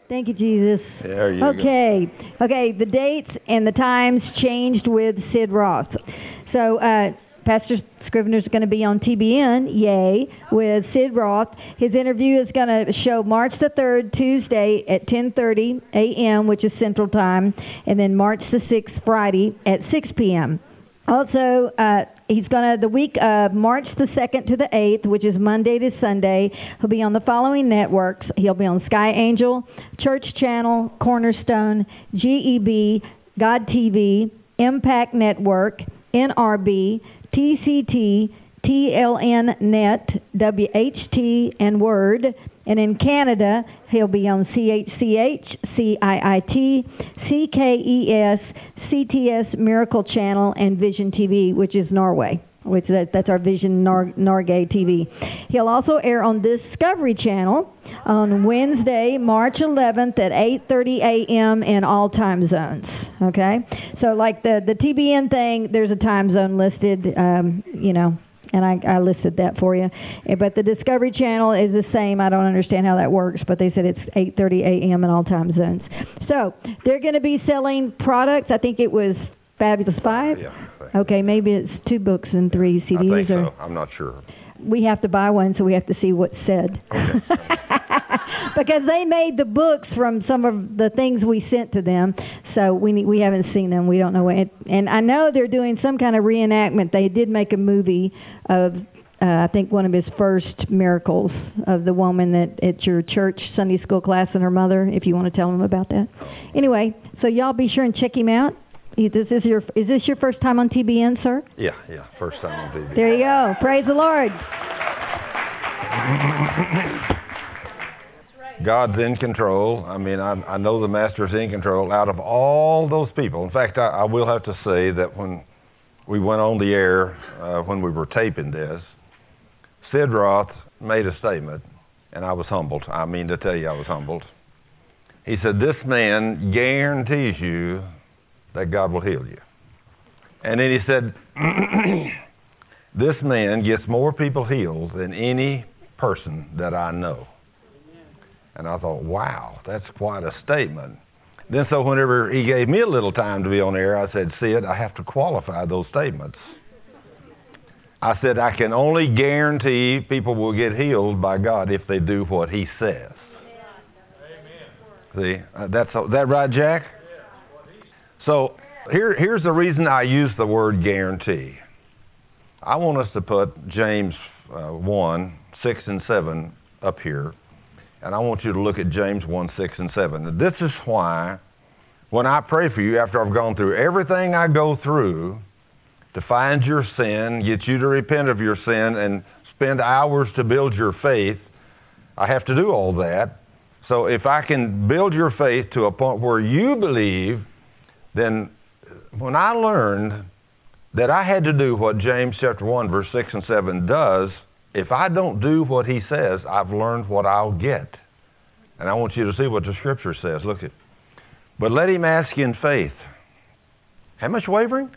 Thank you, Jesus. There you go. Okay, the dates and the times changed with Sid Roth. So, Pastor Scrivener's going to be on TBN, yay, with Sid Roth. His interview is going to show March the 3rd, Tuesday at 10:30 a.m., which is Central Time, and then March the 6th, Friday at 6 p.m. Also, he's going to, the week of March the 2nd to the 8th, which is Monday to Sunday, he'll be on the following networks. He'll be on Sky Angel, Church Channel, Cornerstone, GEB, God TV, Impact Network, NRB, TCT, TLN Net, WHT, and Word. And in Canada, he'll be on CHCH, CIIT, CKES, CTS Miracle Channel, and Vision TV, which is Norway. That's our Vision Norge TV. He'll also air on Discovery Channel on Wednesday, March 11th at 8:30 a.m. in all time zones. Okay? So like the TBN thing, there's a time zone listed, and I listed that for you. But the Discovery Channel is the same. I don't understand how that works, but they said it's 8:30 a.m. in all time zones. So they're going to be selling products. I think it was Fabulous 5? Yeah. Okay, maybe it's 2 books and 3 CDs. I think so. I'm not sure. We have to buy one, so we have to see what's said. Okay. Because they made the books from some of the things we sent to them, so we haven't seen them. We don't know what. And I know they're doing some kind of reenactment. They did make a movie of, I think, one of his first miracles of the woman that at your church Sunday school class and her mother. If you want to tell them about that. Anyway, so y'all be sure and check him out. Is this your first time on TBN, sir? Yeah, first time on TBN. There you go. Praise the Lord. God's in control. I mean, I know the Master's in control. Out of all those people, in fact, I will have to say that when we went on the air, when we were taping this, Sid Roth made a statement, and I was humbled. I mean to tell you, I was humbled. He said, "This man guarantees you that God will heal you." And then he said, "This man gets more people healed than any person that I know." And I thought, wow, that's quite a statement. Then so whenever he gave me a little time to be on air, I said, "Sid, I have to qualify those statements." I said, "I can only guarantee people will get healed by God if they do what he says." See, that right, Jack? So here's the reason I use the word guarantee. I want us to put James 1, 6 and 7 up here. And I want you to look at James 1, 6 and 7. This is why when I pray for you, after I've gone through everything I go through to find your sin, get you to repent of your sin, and spend hours to build your faith, I have to do all that. So if I can build your faith to a point where you believe, then when I learned that I had to do what James chapter 1, verse 6 and 7 does, if I don't do what he says, I've learned what I'll get. And I want you to see what the Scripture says. Look at, "But let him ask in faith." How much wavering?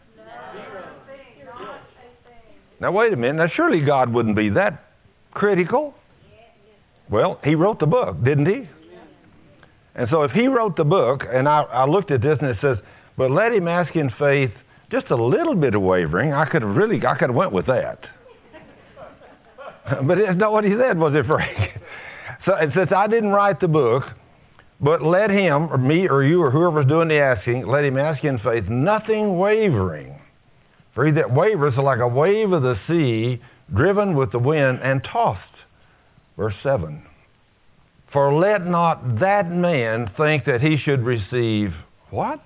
Now wait a minute. Now surely God wouldn't be that critical. Well, he wrote the book, didn't he? And so if he wrote the book, and I looked at this and it says, "But let him ask in faith," just a little bit of wavering, I could have went with that. But it's not what he said, was it, Frank? So it says, "I didn't write the book, but let him," or me or you or whoever's doing the asking, "let him ask in faith, nothing wavering. For he that wavers is like a wave of the sea, driven with the wind and tossed." Verse 7. "For let not that man think that he should receive" what?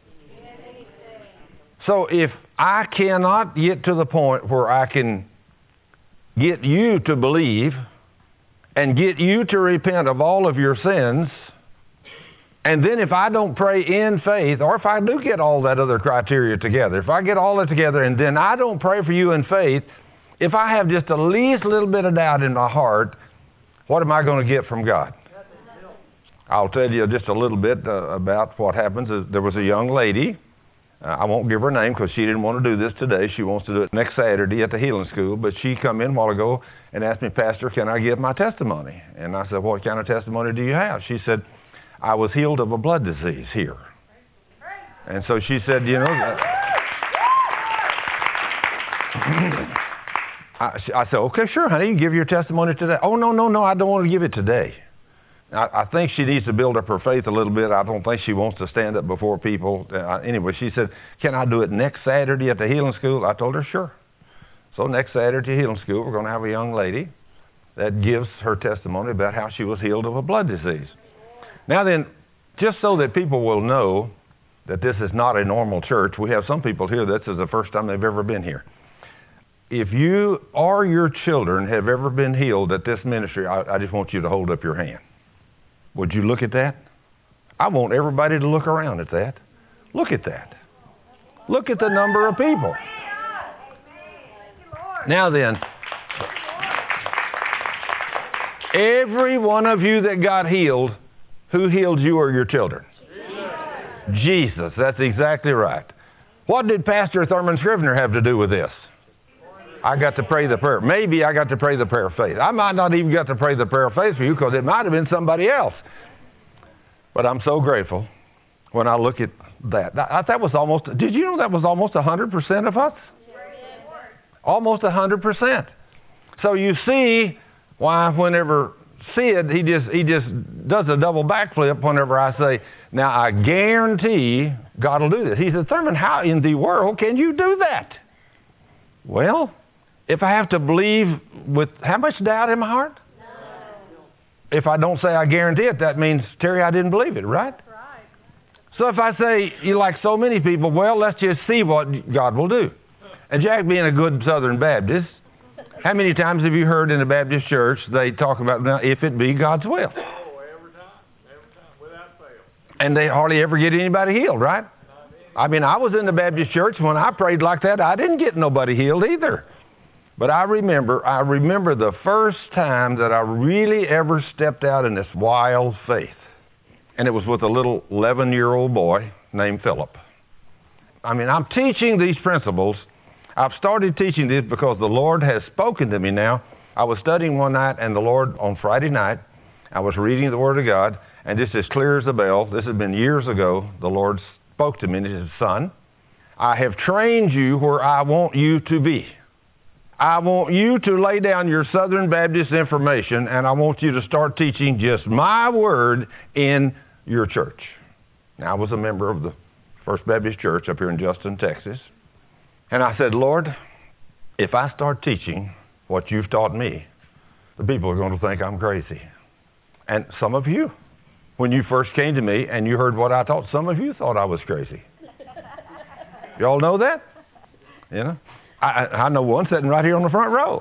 So if I cannot get to the point where I can get you to believe and get you to repent of all of your sins, and then if I don't pray in faith, or if I do get all that other criteria together, if I get all that together and then I don't pray for you in faith, if I have just the least little bit of doubt in my heart, what am I going to get from God? I'll tell you just a little bit about what happens. There was a young lady. I won't give her name because she didn't want to do this today. She wants to do it next Saturday at the healing school. But she come in a while ago and asked me, "Pastor, can I give my testimony?" And I said, "What kind of testimony do you have?" She said, I was healed of a blood disease here. And so she said, you know, I said, okay, sure, honey, you can give your testimony today. Oh, no, I don't want to give it today. I think she needs to build up her faith a little bit. I don't think she wants to stand up before people. Anyway, she said, can I do it next Saturday at the healing school? I told her, sure. So next Saturday at healing school, we're going to have a young lady that gives her testimony about how she was healed of a blood disease. Now then, just so that people will know that this is not a normal church, we have some people here, this is the first time they've ever been here. If you or your children have ever been healed at this ministry, I just want you to hold up your hand. Would you look at that? I want everybody to look around at that. Look at that. Look at the number of people. Now then, every one of you that got healed, who healed you or your children? Jesus. That's exactly right. What did Pastor Thurman Scrivener have to do with this? I got to pray the prayer. Maybe I got to pray the prayer of faith. I might not even got to pray the prayer of faith for you because it might have been somebody else. But I'm so grateful when I look at that. That was almost, did you know that was almost 100% of us? Almost 100%. So you see why whenever Sid, he just does a double backflip whenever I say, now I guarantee God will do this. He said, Thurman, how in the world can you do that? Well, if I have to believe with how much doubt in my heart? No. If I don't say I guarantee it, that means, Terry, I didn't believe it, right? Right. So if I say, you like so many people, well, let's just see what God will do. And Jack being a good Southern Baptist, how many times have you heard in the Baptist church they talk about, now, if it be God's will? Oh, every time, without fail. And they hardly ever get anybody healed, right? I mean, I was in the Baptist church when I prayed like that. I didn't get nobody healed either. But I remember the first time that I really ever stepped out in this wild faith. And it was with a little 11-year-old boy named Philip. I mean, I'm teaching these principles. I've started teaching this because the Lord has spoken to me now. I was studying one night, and the Lord, on Friday night, I was reading the Word of God, and just as clear as a bell, this has been years ago, the Lord spoke to me and he said, son, I have trained you where I want you to be. I want you to lay down your Southern Baptist information, and I want you to start teaching just my word in your church. Now, I was a member of the First Baptist Church up here in Justin, Texas. And I said, Lord, if I start teaching what you've taught me, the people are going to think I'm crazy. And some of you, when you first came to me and you heard what I taught, some of you thought I was crazy. Y'all know that? You know? I know one sitting right here on the front row.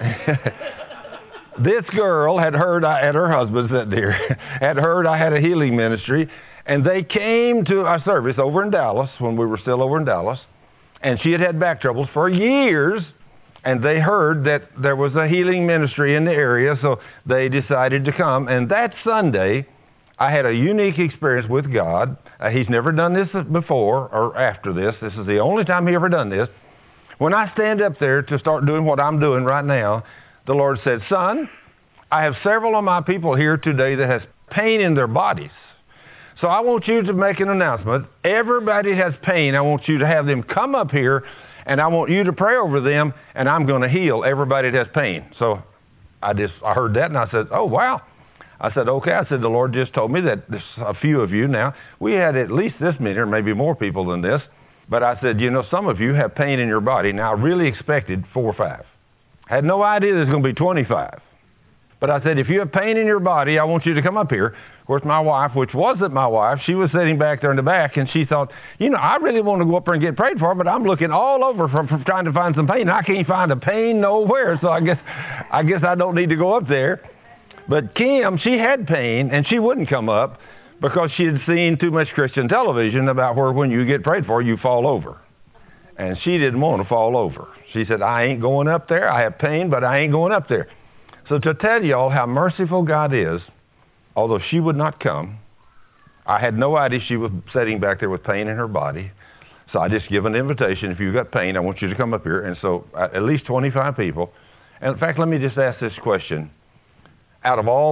This girl had heard, at her husband sitting here, had heard I had a healing ministry, and they came to our service over in Dallas when we were still over in Dallas, and she had had back troubles for years, and they heard that there was a healing ministry in the area, so they decided to come. And that Sunday, I had a unique experience with God. He's never done this before or after this. This is the only time he ever done this. When I stand up there to start doing what I'm doing right now, the Lord said, son, I have several of my people here today that has pain in their bodies. So I want you to make an announcement. Everybody has pain. I want you to have them come up here, and I want you to pray over them, and I'm going to heal everybody that has pain. So I heard that, and I said, oh, wow. I said, okay. I said, the Lord just told me that there's a few of you now. We had at least this many, or maybe more people than this. But I said, you know, some of you have pain in your body. Now, I really expected 4 or 5. I had no idea there's going to be 25. But I said, if you have pain in your body, I want you to come up here. Of course, my wife, which wasn't my wife, she was sitting back there in the back, and she thought, you know, I really want to go up there and get prayed for, but I'm looking all over from trying to find some pain. I can't find a pain nowhere, so I guess I don't need to go up there. But Kim, she had pain, and she wouldn't come up because she had seen too much Christian television about where when you get prayed for, you fall over. And she didn't want to fall over. She said, I ain't going up there. I have pain, but I ain't going up there. So to tell y'all how merciful God is, although she would not come, I had no idea she was sitting back there with pain in her body. So I just give an invitation. If you've got pain, I want you to come up here. And so at least 25 people. And in fact, let me just ask this question. Out of all this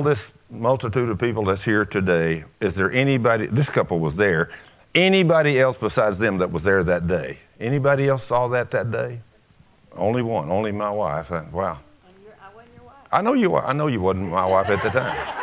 multitude of people that's here today, is there anybody, this couple was there, anybody else besides them that was there that day? Anybody else saw that day? Only one, only my wife. Wow. I wasn't your wife. I know you were. I know you wasn't my wife at the time.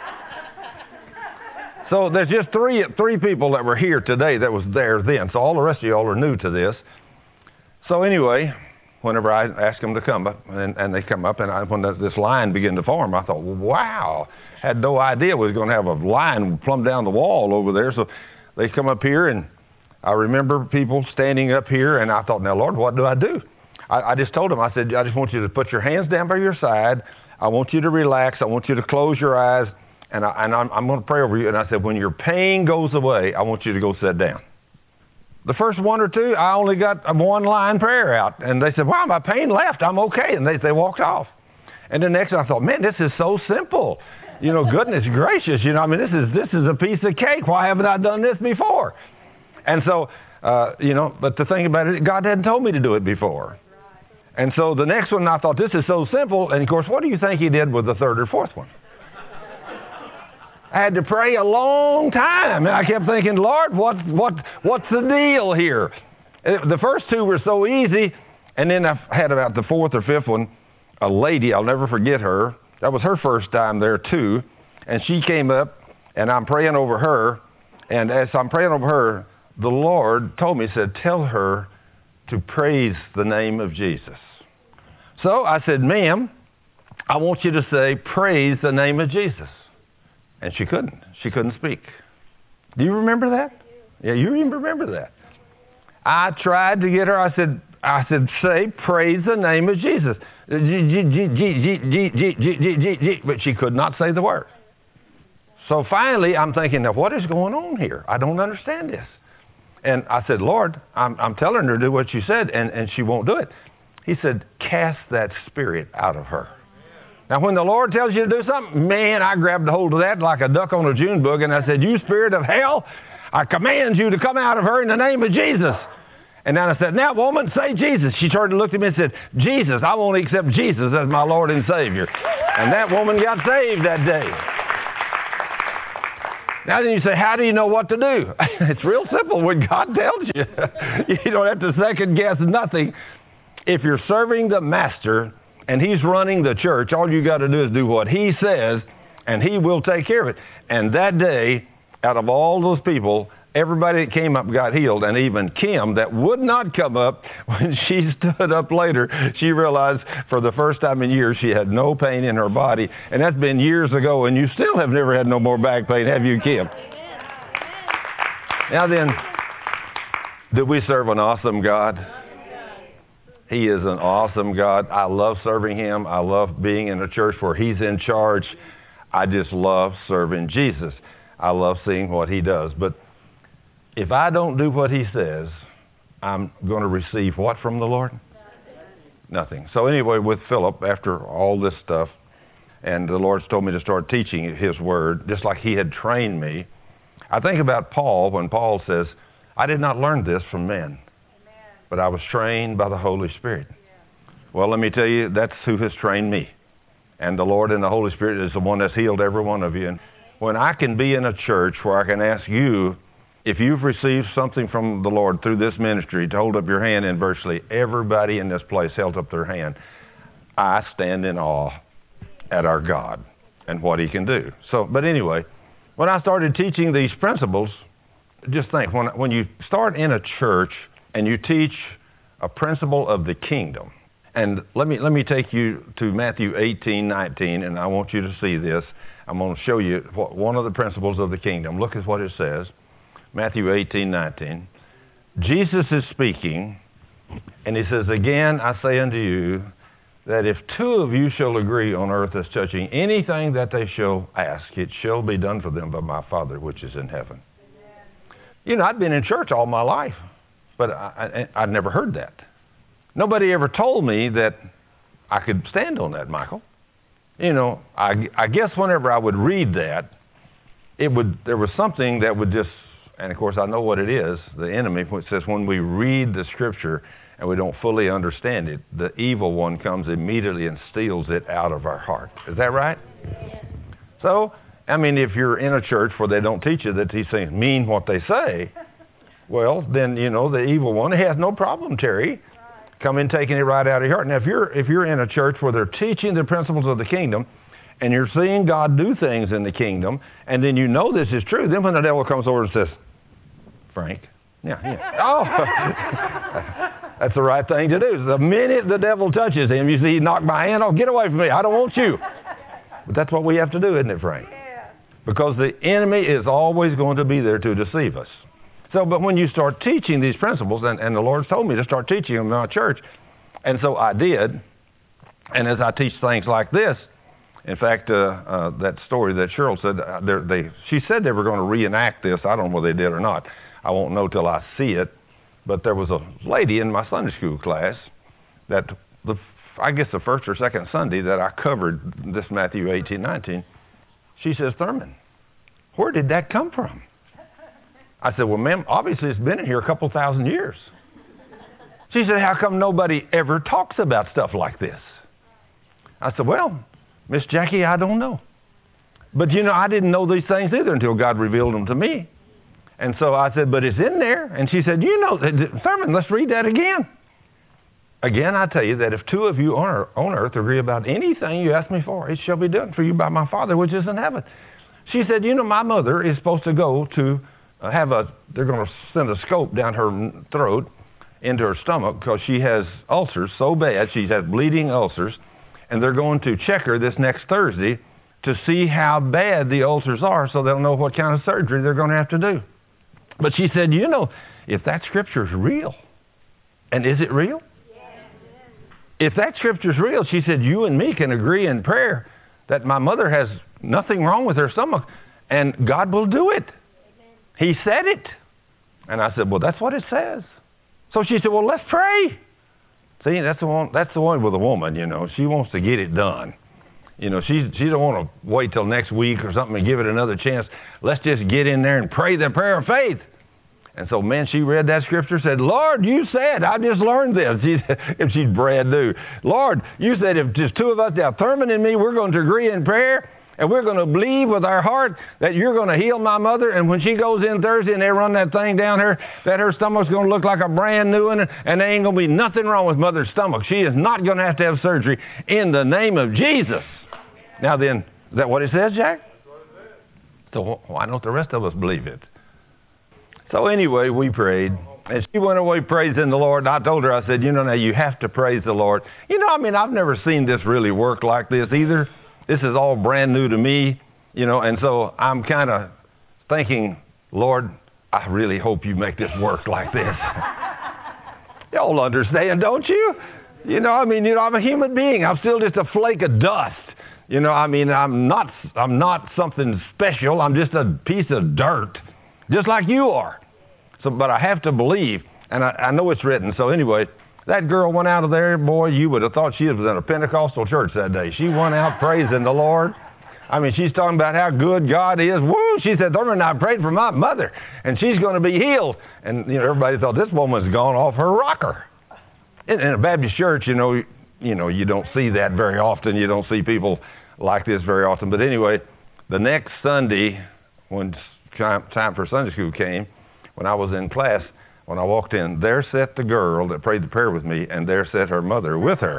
So there's just three people that were here today that was there then. So all the rest of y'all are new to this. So anyway, whenever I asked them to come up, and they come up, and when this line began to form, I thought, wow, had no idea we was going to have a line plumb down the wall over there. So they come up here, and I remember people standing up here, and I thought, now, Lord, what do I do? I just told them, I said, I just want you to put your hands down by your side. I want you to relax. I want you to close your eyes, and I'm going to pray over you. And I said, when your pain goes away, I want you to go sit down. The first one or two, I only got a one-line prayer out. And they said, wow, my pain left. I'm okay. And they walked off. And the next one, I thought, man, this is so simple. You know, goodness gracious. You know, I mean, this is a piece of cake. Why haven't I done this before? And so, you know, but the thing about it, God hadn't told me to do it before. And so the next one, I thought, this is so simple. And, of course, what do you think he did with the third or fourth one? I had to pray a long time, and I kept thinking, Lord, what's the deal here? The first two were so easy, and then I had about the fourth or fifth one, a lady, I'll never forget her. That was her first time there, too, and she came up, and I'm praying over her, and as I'm praying over her, the Lord told me, said, tell her to praise the name of Jesus. So I said, ma'am, I want you to say, praise the name of Jesus. And she couldn't. She couldn't speak. Do you remember that? Yeah, you even remember that. I tried to get her. I said, say, praise the name of Jesus. But she could not say the word. So finally, I'm thinking, now what is going on here? I don't understand this. And I said, Lord, I'm telling her to do what you said, and she won't do it. He said, cast that spirit out of her. Now, when the Lord tells you to do something, man, I grabbed a hold of that like a duck on a June bug, and I said, you spirit of hell, I command you to come out of her in the name of Jesus. And then I said, now, woman, say Jesus. She turned and looked at me and said, Jesus, I want to accept Jesus as my Lord and Savior. And that woman got saved that day. Now then you say, how do you know what to do? It's real simple when God tells you. You don't have to second guess nothing. If you're serving the master and he's running the church, all you got to do is do what he says, and he will take care of it. And that day, out of all those people, everybody that came up got healed, and even Kim, that would not come up, when she stood up later, she realized for the first time in years she had no pain in her body, and that's been years ago, and you still have never had no more back pain, have you, Kim? Now then, do we serve an awesome God? He is an awesome God. I love serving him. I love being in a church where he's in charge. I just love serving Jesus. I love seeing what he does. But if I don't do what he says, I'm going to receive what from the Lord? Nothing. So anyway, with Philip, after all this stuff, and the Lord's told me to start teaching his word, just like he had trained me. I think about Paul when Paul says, I did not learn this from men, but I was trained by the Holy Spirit. Well, let me tell you, that's who has trained me. And the Lord and the Holy Spirit is the one that's healed every one of you. And when I can be in a church where I can ask you, if you've received something from the Lord through this ministry, to hold up your hand, and virtually everybody in this place held up their hand, I stand in awe at our God and what he can do. So, but anyway, when I started teaching these principles, just think, when you start in a church and you teach a principle of the kingdom, and let me take you to Matthew 18:19, and I want you to see this. I'm going to show you one of the principles of the kingdom. Look at what it says. Matthew 18:19. Jesus is speaking, and he says, again, I say unto you, that if two of you shall agree on earth as touching anything that they shall ask, it shall be done for them by my Father which is in heaven. You know, I'd been in church all my life, but I'd never heard that. Nobody ever told me that I could stand on that, Michael. You know, I guess whenever I would read that, there was something that would just, and of course I know what it is, the enemy, which says when we read the scripture and we don't fully understand it, the evil one comes immediately and steals it out of our heart. Is that right? Yes. So I mean, if you're in a church where they don't teach you that these things mean what they say, well, then, the evil one has no problem, Terry, come in taking it right out of your heart. Now, if you're in a church where they're teaching the principles of the kingdom, and you're seeing God do things in the kingdom, and then this is true, then when the devil comes over and says, Frank, oh, that's the right thing to do. The minute the devil touches him, you see he knocked my hand off, get away from me, I don't want you. But that's what we have to do, isn't it, Frank? Because the enemy is always going to be there to deceive us. So, but when you start teaching these principles, and the Lord's told me to start teaching them in my church, and so I did, and as I teach things like this, in fact, that story that Cheryl said, she said they were going to reenact this. I don't know whether they did or not. I won't know till I see it. But there was a lady in my Sunday school class that, I guess the first or second Sunday that I covered this Matthew 18:19, she says, Thurman, where did that come from? I said, well, ma'am, obviously it's been in here a couple thousand years. She said, how come nobody ever talks about stuff like this? I said, well, Miss Jackie, I don't know. But, I didn't know these things either until God revealed them to me. And so I said, but it's in there. And she said, Thurman, let's read that again. Again, I tell you that if two of you on earth agree about anything you ask me for, it shall be done for you by my Father which is in heaven. She said, my mother is supposed to go to they're going to send a scope down her throat into her stomach because she has ulcers so bad, she has bleeding ulcers. And they're going to check her this next Thursday to see how bad the ulcers are so they'll know what kind of surgery they're going to have to do. But she said, if that scripture is real, and is it real? Yes. If that scripture is real, she said, you and me can agree in prayer that my mother has nothing wrong with her stomach, and God will do it. Amen. He said it. And I said, well, that's what it says. So she said, well, let's pray. See, that's the one with a woman, She wants to get it done. She don't want to wait till next week or something and give it another chance. Let's just get in there and pray the prayer of faith. And so, man, she read that scripture, said, Lord, you said, I just learned this. If she's brand new. Lord, you said if just two of us, now Thurman and me, we're going to agree in prayer. And we're going to believe with our heart that you're going to heal my mother. And when she goes in Thursday and they run that thing down her, that her stomach's going to look like a brand new one. And there ain't going to be nothing wrong with mother's stomach. She is not going to have surgery in the name of Jesus. Now then, is that what it says, Jack? So why don't the rest of us believe it? So anyway, we prayed. And she went away praising the Lord. And I told her, I said, now you have to praise the Lord. I've never seen this really work like this either. This is all brand new to me, and so I'm kind of thinking, Lord, I really hope you make this work like this. Y'all understand, don't you? I'm a human being. I'm still just a flake of dust. I'm not something special. I'm just a piece of dirt, just like you are. So, but I have to believe, and I know it's written. So anyway, that girl went out of there, boy, you would have thought she was in a Pentecostal church that day. She went out praising the Lord. She's talking about how good God is. Woo! She said, Thurman, I prayed for my mother, and she's going to be healed. And, everybody thought this woman's gone off her rocker. In a Baptist church, you don't see that very often. You don't see people like this very often. But anyway, the next Sunday, when time for Sunday school came, when I was in class, when I walked in, there sat the girl that prayed the prayer with me, and there sat her mother with her.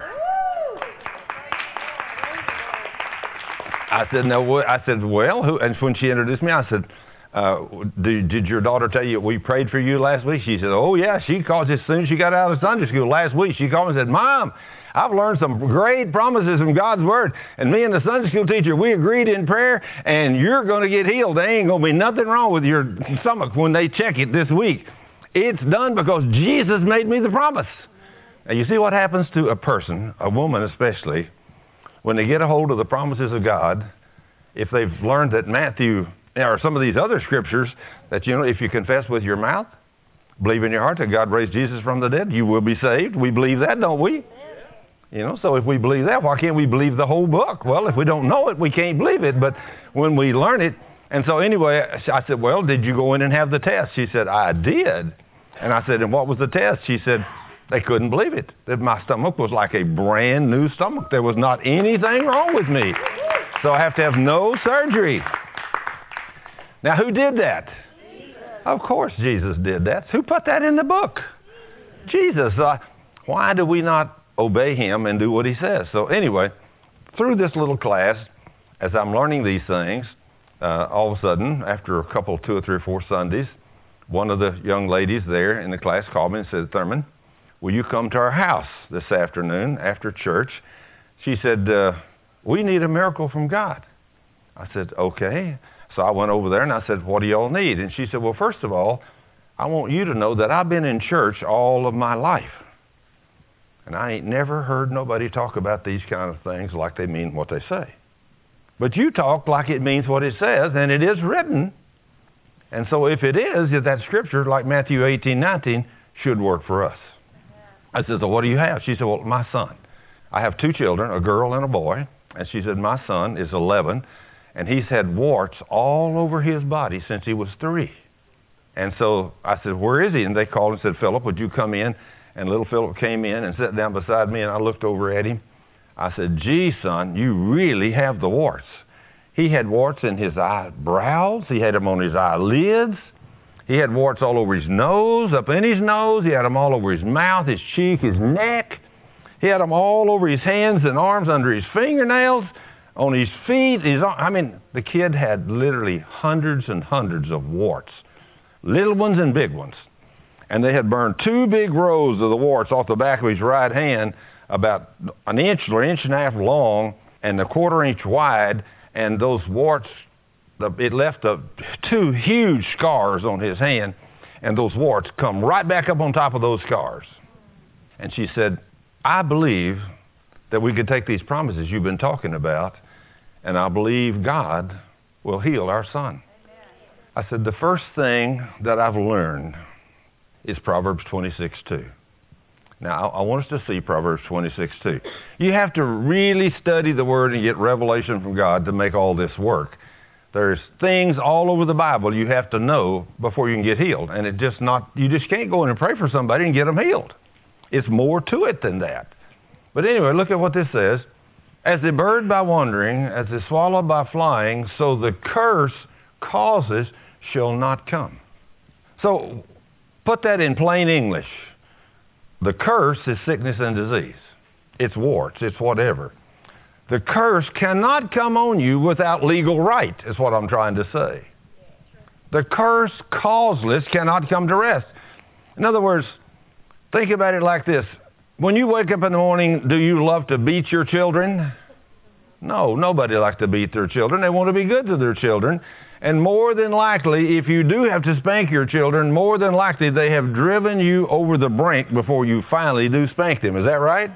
I said, no, I said, well, who? And when she introduced me, I said, did your daughter tell you we prayed for you last week? She said, oh, yeah. She called as soon as she got out of Sunday school last week. She called me and said, Mom, I've learned some great promises from God's Word. And me and the Sunday school teacher, we agreed in prayer, and you're going to get healed. There ain't going to be nothing wrong with your stomach when they check it this week. It's done because Jesus made me the promise. Now, you see what happens to a person, a woman especially, when they get a hold of the promises of God, if they've learned that Matthew, or some of these other scriptures, that, if you confess with your mouth, believe in your heart that God raised Jesus from the dead, you will be saved. We believe that, don't we? So if we believe that, why can't we believe the whole book? Well, if we don't know it, we can't believe it. But when we learn it, and so anyway, I said, well, did you go in and have the test? She said, I did. And I said, and what was the test? She said, they couldn't believe it. That my stomach was like a brand new stomach. There was not anything wrong with me. So I have to have no surgery. Now, who did that? Jesus. Of course Jesus did that. Who put that in the book? Jesus. Why do we not obey him and do what he says? So anyway, through this little class, as I'm learning these things, all of a sudden, after a couple, 2 or 3 or 4 Sundays, one of the young ladies there in the class called me and said, Thurman, will you come to our house this afternoon after church? She said, we need a miracle from God. I said, okay. So I went over there and I said, what do y'all need? And she said, well, first of all, I want you to know that I've been in church all of my life. And I ain't never heard nobody talk about these kind of things like they mean what they say. But you talk like it means what it says, and it is written. And so if it is, if that scripture, like Matthew 18:19, should work for us. I said, so what do you have? She said, well, my son. I have 2 children, a girl and a boy. And she said, my son is 11, and he's had warts all over his body since he was 3. And so I said, where is he? And they called and said, Philip, would you come in? And little Philip came in and sat down beside me, and I looked over at him. I said, gee, son, you really have the warts. He had warts in his eyebrows. He had them on his eyelids. He had warts all over his nose, up in his nose. He had them all over his mouth, his cheek, his neck. He had them all over his hands and arms, under his fingernails, on his feet. The kid had literally hundreds and hundreds of warts, little ones and big ones. And they had burned 2 big rows of the warts off the back of his right hand, about an inch or inch and a half long and a 1/4 inch wide. And those warts, it left 2 huge scars on his hand. And those warts come right back up on top of those scars. And she said, I believe that we could take these promises you've been talking about, and I believe God will heal our son. I said, the first thing that I've learned is Proverbs 26:2. Now, I want us to see Proverbs 26:2. You have to really study the Word and get revelation from God to make all this work. There's things all over the Bible you have to know before you can get healed. And you just can't go in and pray for somebody and get them healed. It's more to it than that. But anyway, look at what this says. As the bird by wandering, as the swallow by flying, so the curse causes shall not come. So, put that in plain English. The curse is sickness and disease. It's warts. It's whatever. The curse cannot come on you without legal right, is what I'm trying to say. The curse causeless cannot come to rest. In other words, think about it like this. When you wake up in the morning, do you love to beat your children? No, nobody likes to beat their children. They want to be good to their children. And more than likely, if you do have to spank your children, more than likely they have driven you over the brink before you finally do spank them. Is that right?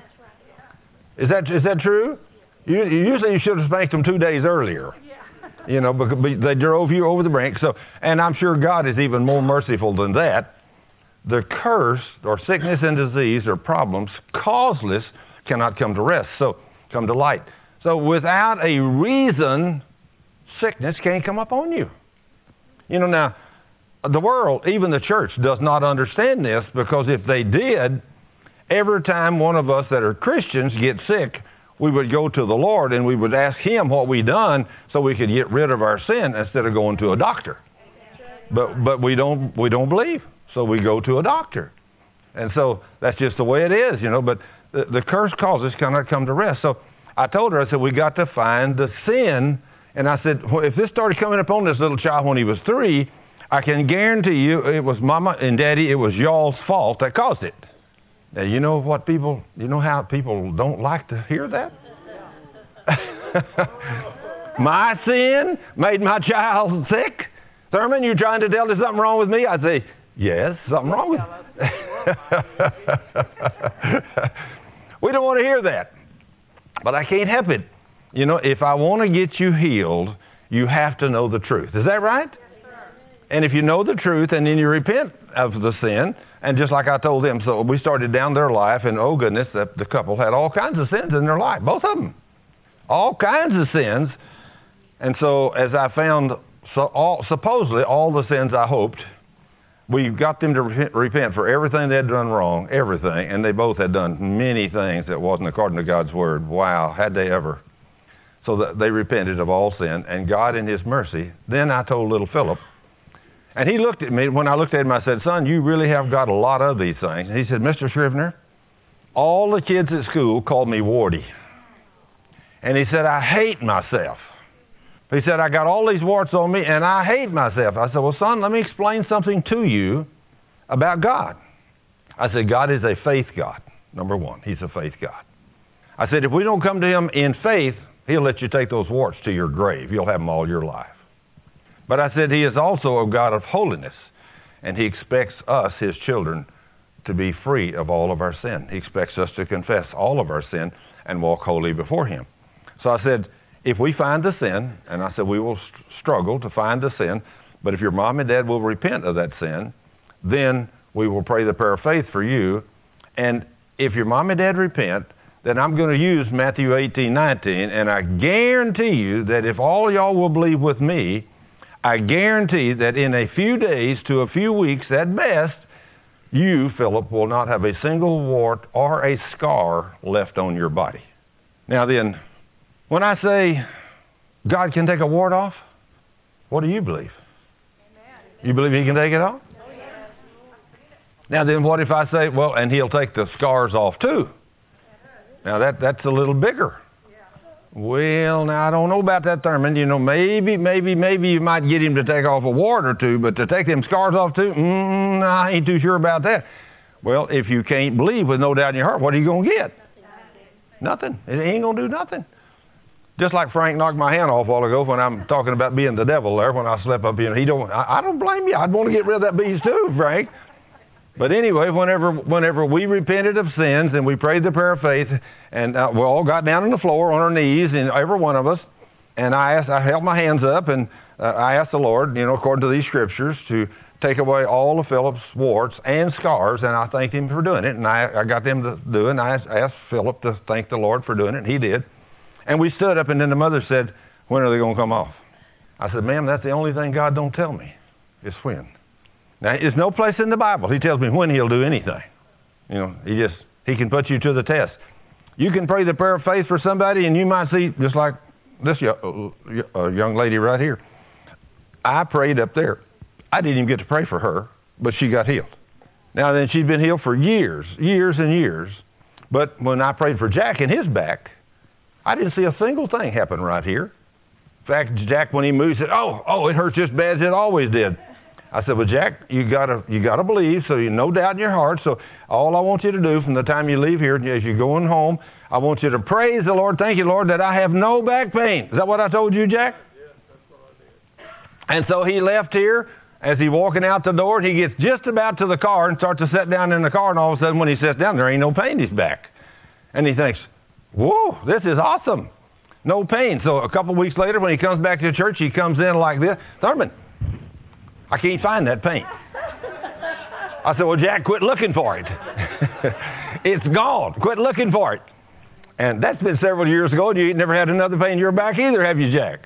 Is that true? Usually you should have spanked them 2 days earlier. Because they drove you over the brink. So, and I'm sure God is even more merciful than that. The curse or sickness and disease or problems causeless cannot come to rest. So come to light. So without a reason, sickness can't come upon you. Now, the world, even the church, does not understand this, because if they did, every time one of us that are Christians get sick, we would go to the Lord and we would ask Him what we done so we could get rid of our sin instead of going to a doctor. But we don't believe, so we go to a doctor. And so that's just the way it is, But the curse causes cannot come to rest. So I told her, I said, we got to find the sin. And I said, well, if this started coming upon this little child when he was 3, I can guarantee you it was Mama and Daddy, it was y'all's fault that caused it. Now, you know how people don't like to hear that? My sin made my child sick? Thurman, you trying to tell there's something wrong with me? I'd say, yes, something wrong with me. We don't want to hear that. But I can't help it. If I want to get you healed, you have to know the truth. Is that right? Yes, sir. And if you know the truth and then you repent of the sin, and just like I told them, so we started down their life, and oh goodness, the couple had all kinds of sins in their life, both of them. All kinds of sins. And so as I found supposedly all the sins I hoped, we got them to repent for everything they had done wrong, everything, and they both had done many things that wasn't according to God's Word. Wow, had they ever. So that they repented of all sin, and God in his mercy. Then I told little Philip, and he looked at me. When I looked at him, I said, son, you really have got a lot of these things. And he said, Mr. Scrivener, all the kids at school called me warty. And he said, I hate myself. He said, I got all these warts on me, and I hate myself. I said, well, son, let me explain something to you about God. I said, God is a faith God, number one. He's a faith God. I said, if we don't come to him in faith, he'll let you take those warts to your grave. You'll have them all your life. But I said, he is also a God of holiness, and he expects us, his children, to be free of all of our sin. He expects us to confess all of our sin and walk holy before him. So I said, if we find the sin, and I said we will struggle to find the sin, but if your mom and dad will repent of that sin, then we will pray the prayer of faith for you. And if your mom and dad repent, then I'm going to use Matthew 18:19, and I guarantee you that if all y'all will believe with me, I guarantee that in a few days to a few weeks at best, you, Philip, will not have a single wart or a scar left on your body. Now then, when I say God can take a wart off, what do you believe? You believe he can take it off? Now then, what if I say, well, and he'll take the scars off too? Now that's a little bigger. Well, now I don't know about that, Thurman. You know, maybe you might get him to take off a wart or two, but to take them scars off too, I ain't too sure about that. Well, if you can't believe with no doubt in your heart, what are you going to get? Nothing. It ain't going to do nothing. Just like Frank knocked my hand off a while ago when I'm talking about being the devil there when I slept up here. I don't blame you. I'd want to get rid of that beast too, Frank. But anyway, whenever we repented of sins and we prayed the prayer of faith, and we all got down on the floor on our knees, and every one of us, and I held my hands up, and I asked the Lord, according to these scriptures, to take away all of Philip's warts and scars, and I thanked him for doing it, and I got them to do it, and I asked Philip to thank the Lord for doing it, and he did. And we stood up, and then the mother said, when are they going to come off? I said, ma'am, that's the only thing God don't tell me, is when. Now, there's no place in the Bible he tells me when he'll do anything. He can put you to the test. You can pray the prayer of faith for somebody, and you might see, just like this young lady right here. I prayed up there. I didn't even get to pray for her, but she got healed. Now then, she's been healed for years and years. But when I prayed for Jack in his back, I didn't see a single thing happen right here. In fact, Jack, when he moved, said, oh, it hurts just bad as it always did. I said, well, Jack, you gotta believe, so you no doubt in your heart. So all I want you to do from the time you leave here, as you're going home, I want you to praise the Lord. Thank you, Lord, that I have no back pain. Is that what I told you, Jack? Yes, that's what I did. And so he left here. As he's walking out the door, he gets just about to the car and starts to sit down in the car, and all of a sudden when he sits down, there ain't no pain in his back. And he thinks, whoa, this is awesome. No pain. So a couple of weeks later, when he comes back to church, he comes in like this. Thurman, I can't find that pain. I said, well, Jack, quit looking for it. It's gone. Quit looking for it. And that's been several years ago, and you ain't never had another pain in your back either, have you, Jack?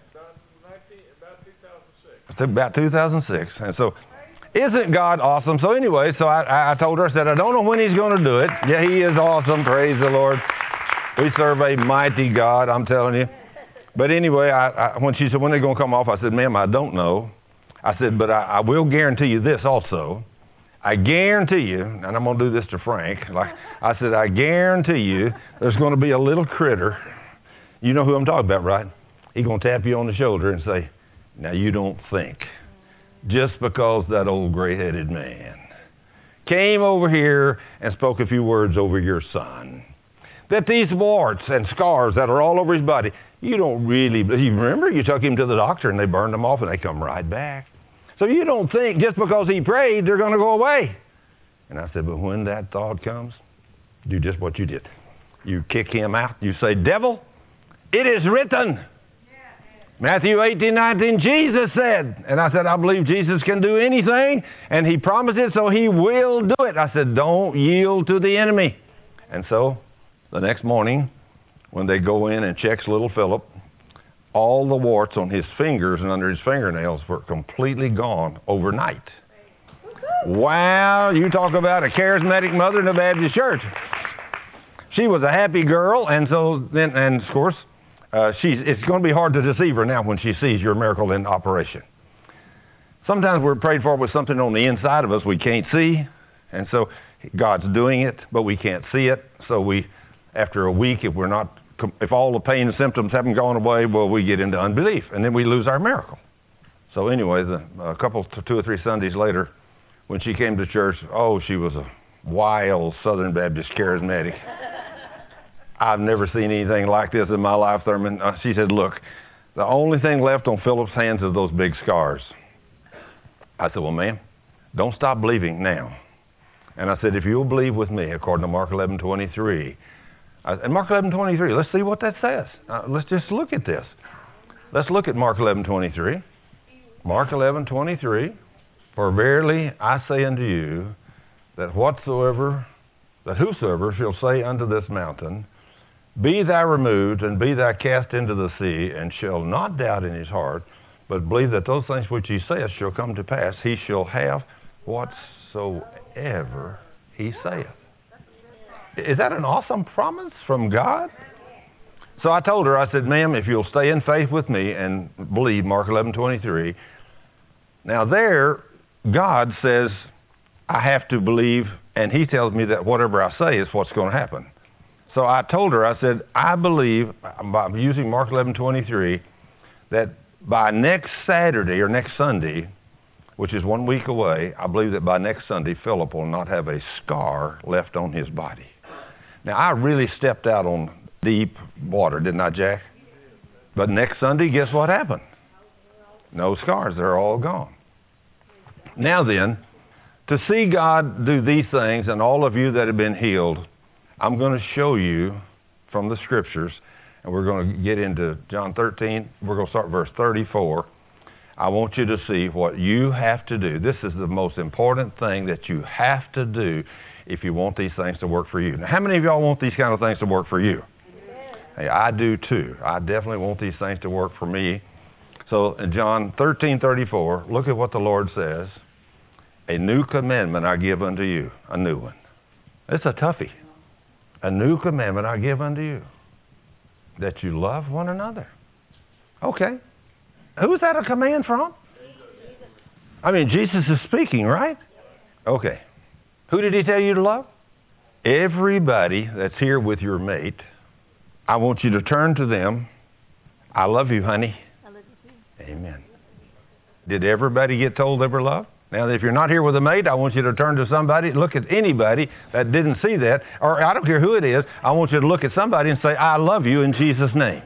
About 2006. And so, isn't God awesome? So anyway, I told her, I said, I don't know when he's going to do it. Yeah, he is awesome. Praise the Lord. We serve a mighty God, I'm telling you. But anyway, when she said, when are they going to come off? I said, ma'am, I don't know. I said, but I will guarantee you this also. I guarantee you, and I'm going to do this to Frank. I said, I guarantee you there's going to be a little critter. You know who I'm talking about, right? He's going to tap you on the shoulder and say, now you don't think, just because that old gray-headed man came over here and spoke a few words over your son, that these warts and scars that are all over his body, you don't really, you remember you took him to the doctor and they burned them off and they come right back. So you don't think just because he prayed, they're going to go away. And I said, but when that thought comes, do just what you did. You kick him out. You say, devil, it is written. Matthew 18:19, Jesus said, and I said, I believe Jesus can do anything, and he promised it, so he will do it. I said, don't yield to the enemy. And so the next morning, when they go in and checks little Philip, all the warts on his fingers and under his fingernails were completely gone overnight. Wow, you talk about a charismatic mother in the Baptist church. She was a happy girl, and so then, and of course, It's going to be hard to deceive her now when she sees your miracle in operation. Sometimes we're prayed for with something on the inside of us we can't see, and so God's doing it, but we can't see it. So after a week, if all the pain and symptoms haven't gone away, well, we get into unbelief, and then we lose our miracle. So anyway, a couple, 2 or 3 Sundays later, when she came to church, she was a wild Southern Baptist charismatic. I've never seen anything like this in my life, Thurman. She said, look, the only thing left on Philip's hands is those big scars. I said, well, ma'am, don't stop believing now. And I said, if you'll believe with me, according to Mark 11:23, and Mark 11:23, let's see what that says. Let's just look at this. Let's look at Mark 11:23. Mark 11:23, for verily I say unto you, that whosoever shall say unto this mountain, be thou removed, and be thou cast into the sea, and shall not doubt in his heart, but believe that those things which he saith shall come to pass, he shall have whatsoever he saith. Is that an awesome promise from God? So I told her, I said, ma'am, if you'll stay in faith with me and believe Mark 11:23, now there, God says, I have to believe, and he tells me that whatever I say is what's going to happen. So I told her, I said, I believe, by using Mark 11:23, that by next Saturday or next Sunday, which is 1 week away, I believe that by next Sunday, Philip will not have a scar left on his body. Now, I really stepped out on deep water, didn't I, Jack? But next Sunday, guess what happened? No scars. They're all gone. Now then, to see God do these things, and all of you that have been healed, I'm going to show you from the Scriptures, and we're going to get into John 13. We're going to start verse 34. I want you to see what you have to do. This is the most important thing that you have to do if you want these things to work for you. Now, how many of y'all want these kind of things to work for you? Hey, I do too. I definitely want these things to work for me. So in John 13:34, look at what the Lord says. A new commandment I give unto you, a new one. It's a toughie. A new commandment I give unto you, that you love one another. Okay. Who's that a command from? I mean, Jesus is speaking, right? Okay. Who did he tell you to love? Everybody that's here with your mate. I want you to turn to them. I love you, honey. I love you too. Amen. Did everybody get told they were loved? Now, if you're not here with a mate, I want you to turn to somebody, look at anybody that didn't see that, or I don't care who it is, I want you to look at somebody and say, I love you in Jesus' name.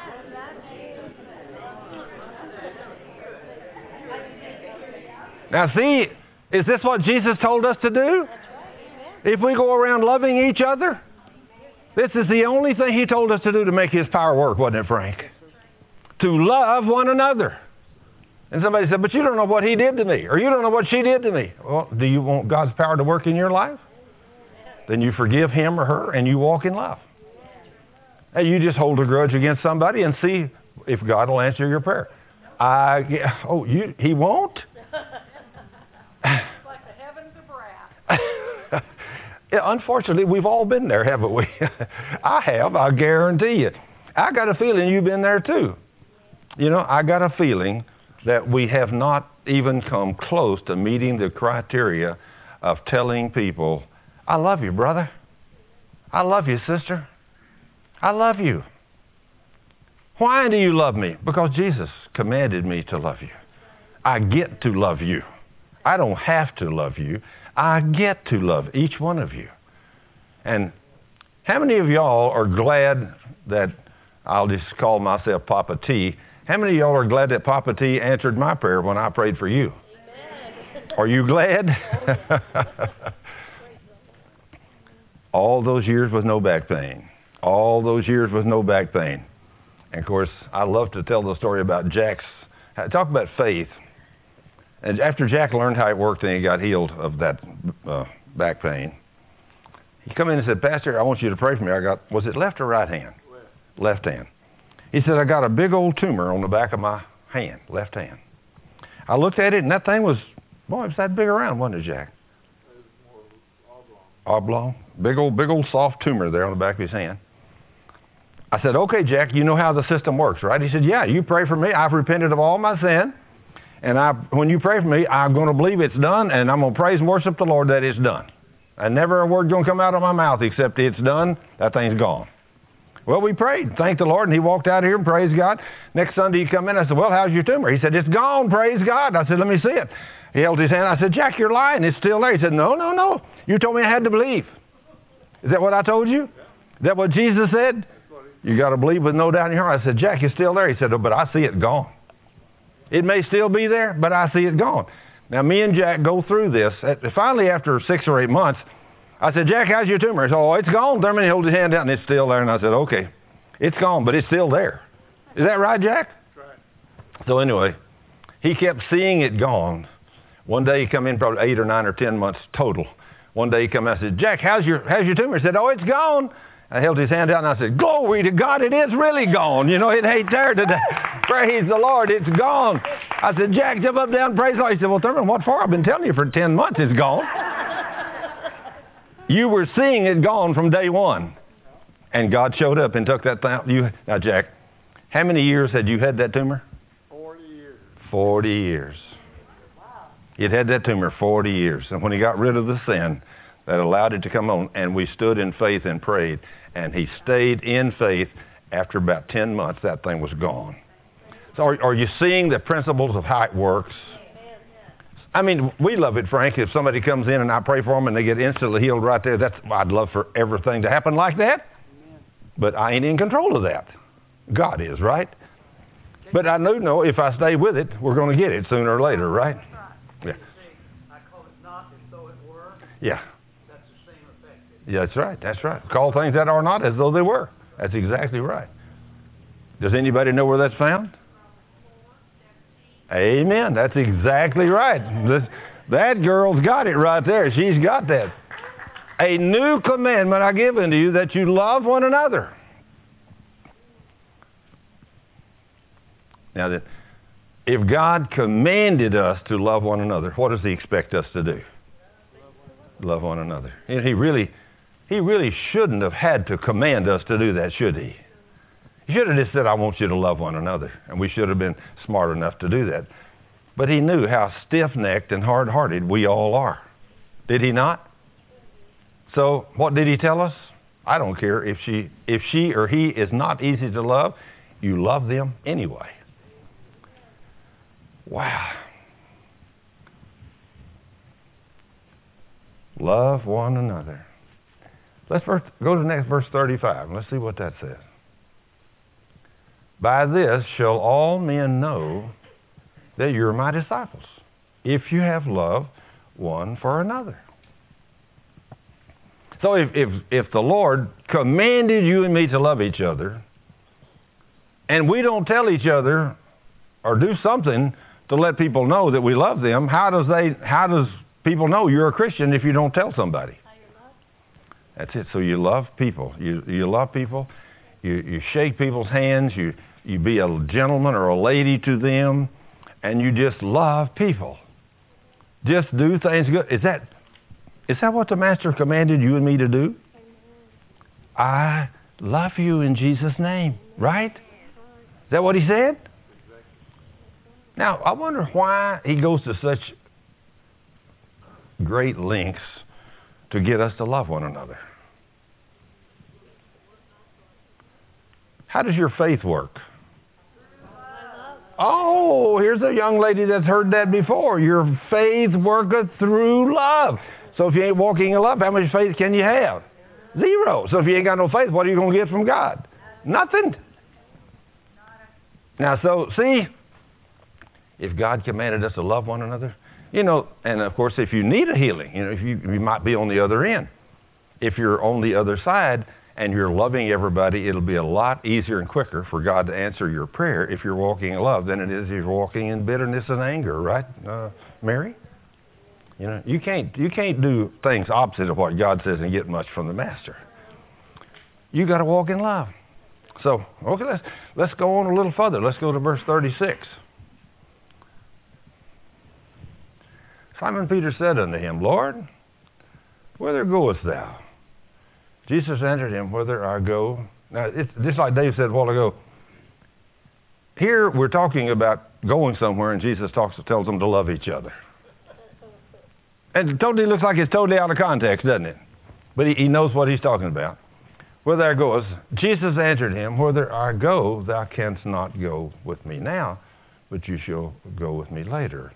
Now, see, is this what Jesus told us to do? If we go around loving each other, this is the only thing he told us to do to make his power work, wasn't it, Frank? To love one another. And somebody said, but you don't know what he did to me, or you don't know what she did to me. Well, do you want God's power to work in your life? Then you forgive him or her, and you walk in love. And you just hold a grudge against somebody and see if God will answer your prayer. He won't? Like the heavens of wrath. Yeah, unfortunately, we've all been there, haven't we? I have, I guarantee you. I got a feeling you've been there too. You know, I got a feeling that we have not even come close to meeting the criteria of telling people, I love you, brother. I love you, sister. I love you. Why do you love me? Because Jesus commanded me to love you. I get to love you. I don't have to love you. I get to love each one of you. And how many of y'all are glad that, I'll just call myself Papa T, how many of y'all are glad that Papa T answered my prayer when I prayed for you? Amen. Are you glad? All those years with no back pain. All those years with no back pain. And of course, I love to tell the story about talk about faith. And after Jack learned how it worked and he got healed of that back pain, he come in and said, Pastor, I want you to pray for me. Was it left or right hand? Left hand. He said, I got a big old tumor on the back of my hand, left hand. I looked at it, and that thing was, it was that big around, wasn't it, Jack? It was more oblong. Oblong? Big old soft tumor there on the back of his hand. I said, okay, Jack, you know how the system works, right? He said, yeah, you pray for me. I've repented of all my sin. And when you pray for me, I'm going to believe it's done, and I'm going to praise and worship the Lord that it's done. And never a word going to come out of my mouth except it's done. That thing's gone. Well, we prayed. Thanked the Lord, and he walked out here and praised God. Next Sunday he come in. I said, well, how's your tumor? He said, it's gone. Praise God. I said, let me see it. He held his hand. I said, Jack, you're lying. It's still there. He said, no. You told me I had to believe. Is that what I told you? Is that what Jesus said? You got to believe with no doubt in your heart. I said, Jack, it's still there. He said, oh, but I see it gone. It may still be there, but I see it gone. Now, me and Jack go through this. Finally, after 6 or 8 months, I said, Jack, how's your tumor? He said, oh, it's gone. Thurman, he holds his hand out, and it's still there. And I said, okay, it's gone, but it's still there. Is that right, Jack? That's right. So anyway, he kept seeing it gone. One day he come in, probably 8 or 9 or 10 months total. One day he come in, I said, Jack, how's your tumor? He said, oh, it's gone. I held his hand out, and I said, glory to God, it is really gone. You know, it ain't there today. Praise the Lord, it's gone. I said, Jack, jump up, down, praise the Lord. He said, well, Thurman, what for? I've been telling you for 10 months it's gone. You were seeing it gone from day one. And God showed up and took that thing. Now, Jack, how many years had you had that tumor? 40 years. 40 years. You'd had that tumor 40 years. And when he got rid of the sin that allowed it to come on, and we stood in faith and prayed, and he stayed in faith, after about 10 months, that thing was gone. So are you seeing the principles of how it works? I mean, we love it, Frank. If somebody comes in and I pray for them and they get instantly healed right there, I'd love for everything to happen like that. But I ain't in control of that. God is, right? But I do know if I stay with it, we're going to get it sooner or later, right? Yeah. I call it not as though it were. Yeah. That's the same effect. Yeah, that's right. That's right. Call things that are not as though they were. That's exactly right. Does anybody know where that's found? Amen. That's exactly right. That girl's got it right there. She's got that. A new commandment I give unto you, that you love one another. Now, if God commanded us to love one another, what does he expect us to do? Love one another. And he really shouldn't have had to command us to do that, should he? He should have just said, I want you to love one another. And we should have been smart enough to do that. But he knew how stiff-necked and hard-hearted we all are. Did he not? So what did he tell us? I don't care if she or he is not easy to love, you love them anyway. Wow. Love one another. Let's go to the next verse 35. Let's see what that says. By this shall all men know that you're my disciples, if you have love one for another. So if the Lord commanded you and me to love each other, and we don't tell each other or do something to let people know that we love them, how does people know you're a Christian if you don't tell somebody? That's it. So you love people. You love people. You shake people's hands. You be a gentleman or a lady to them, and you just love people. Just do things good. Is that what the Master commanded you and me to do? I love you in Jesus' name, right? Is that what he said? Now, I wonder why he goes to such great lengths to get us to love one another. How does your faith work? Oh, here's a young lady that's heard that before. Your faith worketh through love. So if you ain't walking in love, how much faith can you have? Zero. So if you ain't got no faith, what are you going to get from God? Nothing. Now, so, see, if God commanded us to love one another, and of course, if you need a healing, if you might be on the other end. If you're on the other side and you're loving everybody, it'll be a lot easier and quicker for God to answer your prayer if you're walking in love than it is if you're walking in bitterness and anger, right, Mary? You can't do things opposite of what God says and get much from the Master. You got to walk in love. So, okay, let's go on a little further. Let's go to verse 36. Simon Peter said unto him, Lord, whither goest thou? Jesus answered him, Whither I go, Now, it's just like Dave said a while ago. Here we're talking about going somewhere, and Jesus tells them to love each other. And it totally looks like it's totally out of context, doesn't it? But he knows what he's talking about. Whither I go, Jesus answered him, whither I go, thou canst not go with me now, but you shall go with me later.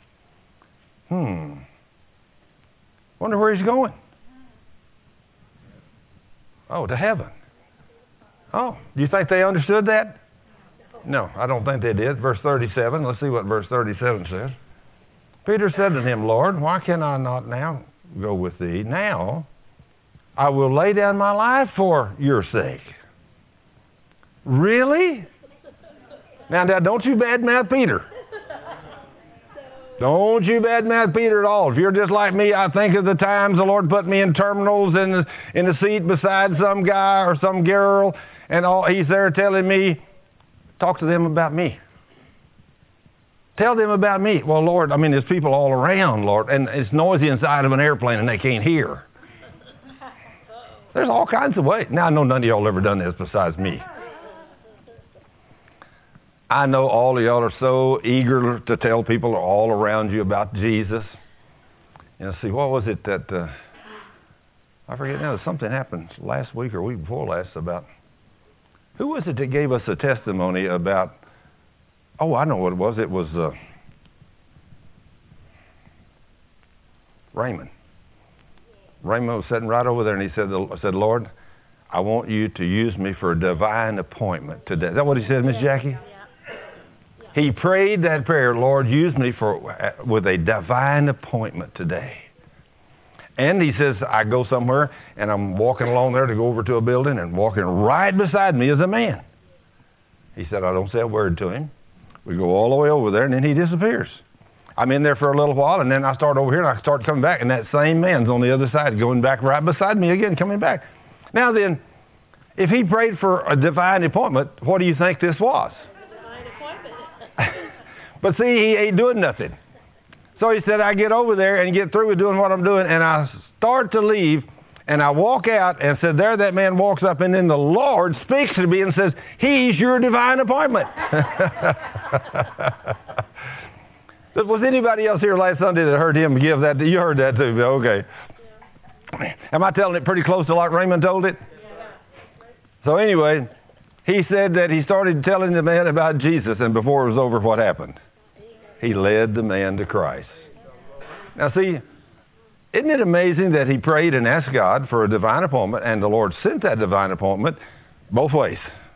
Wonder where he's going. Oh, to heaven. Oh, do you think they understood that? No, I don't think they did. Verse 37, let's see what verse 37 says. Peter said to him, Lord, why can I not now go with thee? Now I will lay down my life for your sake. Really? Now, don't you badmouth Peter. Don't you badmouth Peter at all. If you're just like me, I think of the times the Lord put me in terminals in the seat beside some guy or some girl, and he's there telling me, talk to them about me. Tell them about me. Well, Lord, there's people all around, Lord, and it's noisy inside of an airplane and they can't hear. There's all kinds of ways. Now, I know none of y'all ever done this besides me. I know all of y'all are so eager to tell people all around you about Jesus. And see, what was it that, I forget now, something happened last week or week before last about, who was it that gave us a testimony about, I know what it was. It was Raymond. Raymond was sitting right over there, and he said, Lord, I want you to use me for a divine appointment today. Is that what he said, Miss Jackie? He prayed that prayer, Lord, use me with a divine appointment today. And he says, I go somewhere, and I'm walking along there to go over to a building, and walking right beside me is a man. He said, I don't say a word to him. We go all the way over there, and then he disappears. I'm in there for a little while, and then I start over here, and I start coming back, and that same man's on the other side, going back right beside me again, coming back. Now then, if he prayed for a divine appointment, what do you think this was? Divine appointment. But see, he ain't doing nothing. So he said, I get over there and get through with doing what I'm doing, and I start to leave, and I walk out, and said, there that man walks up, and then the Lord speaks to me and says, he's your divine appointment. Was anybody else here last Sunday that heard him give that? You heard that too, okay. Yeah. Am I telling it pretty close to like Raymond told it? Yeah. So anyway, he said that he started telling the man about Jesus, and before it was over, what happened? He led the man to Christ. Now see, isn't it amazing that he prayed and asked God for a divine appointment, and the Lord sent that divine appointment both ways.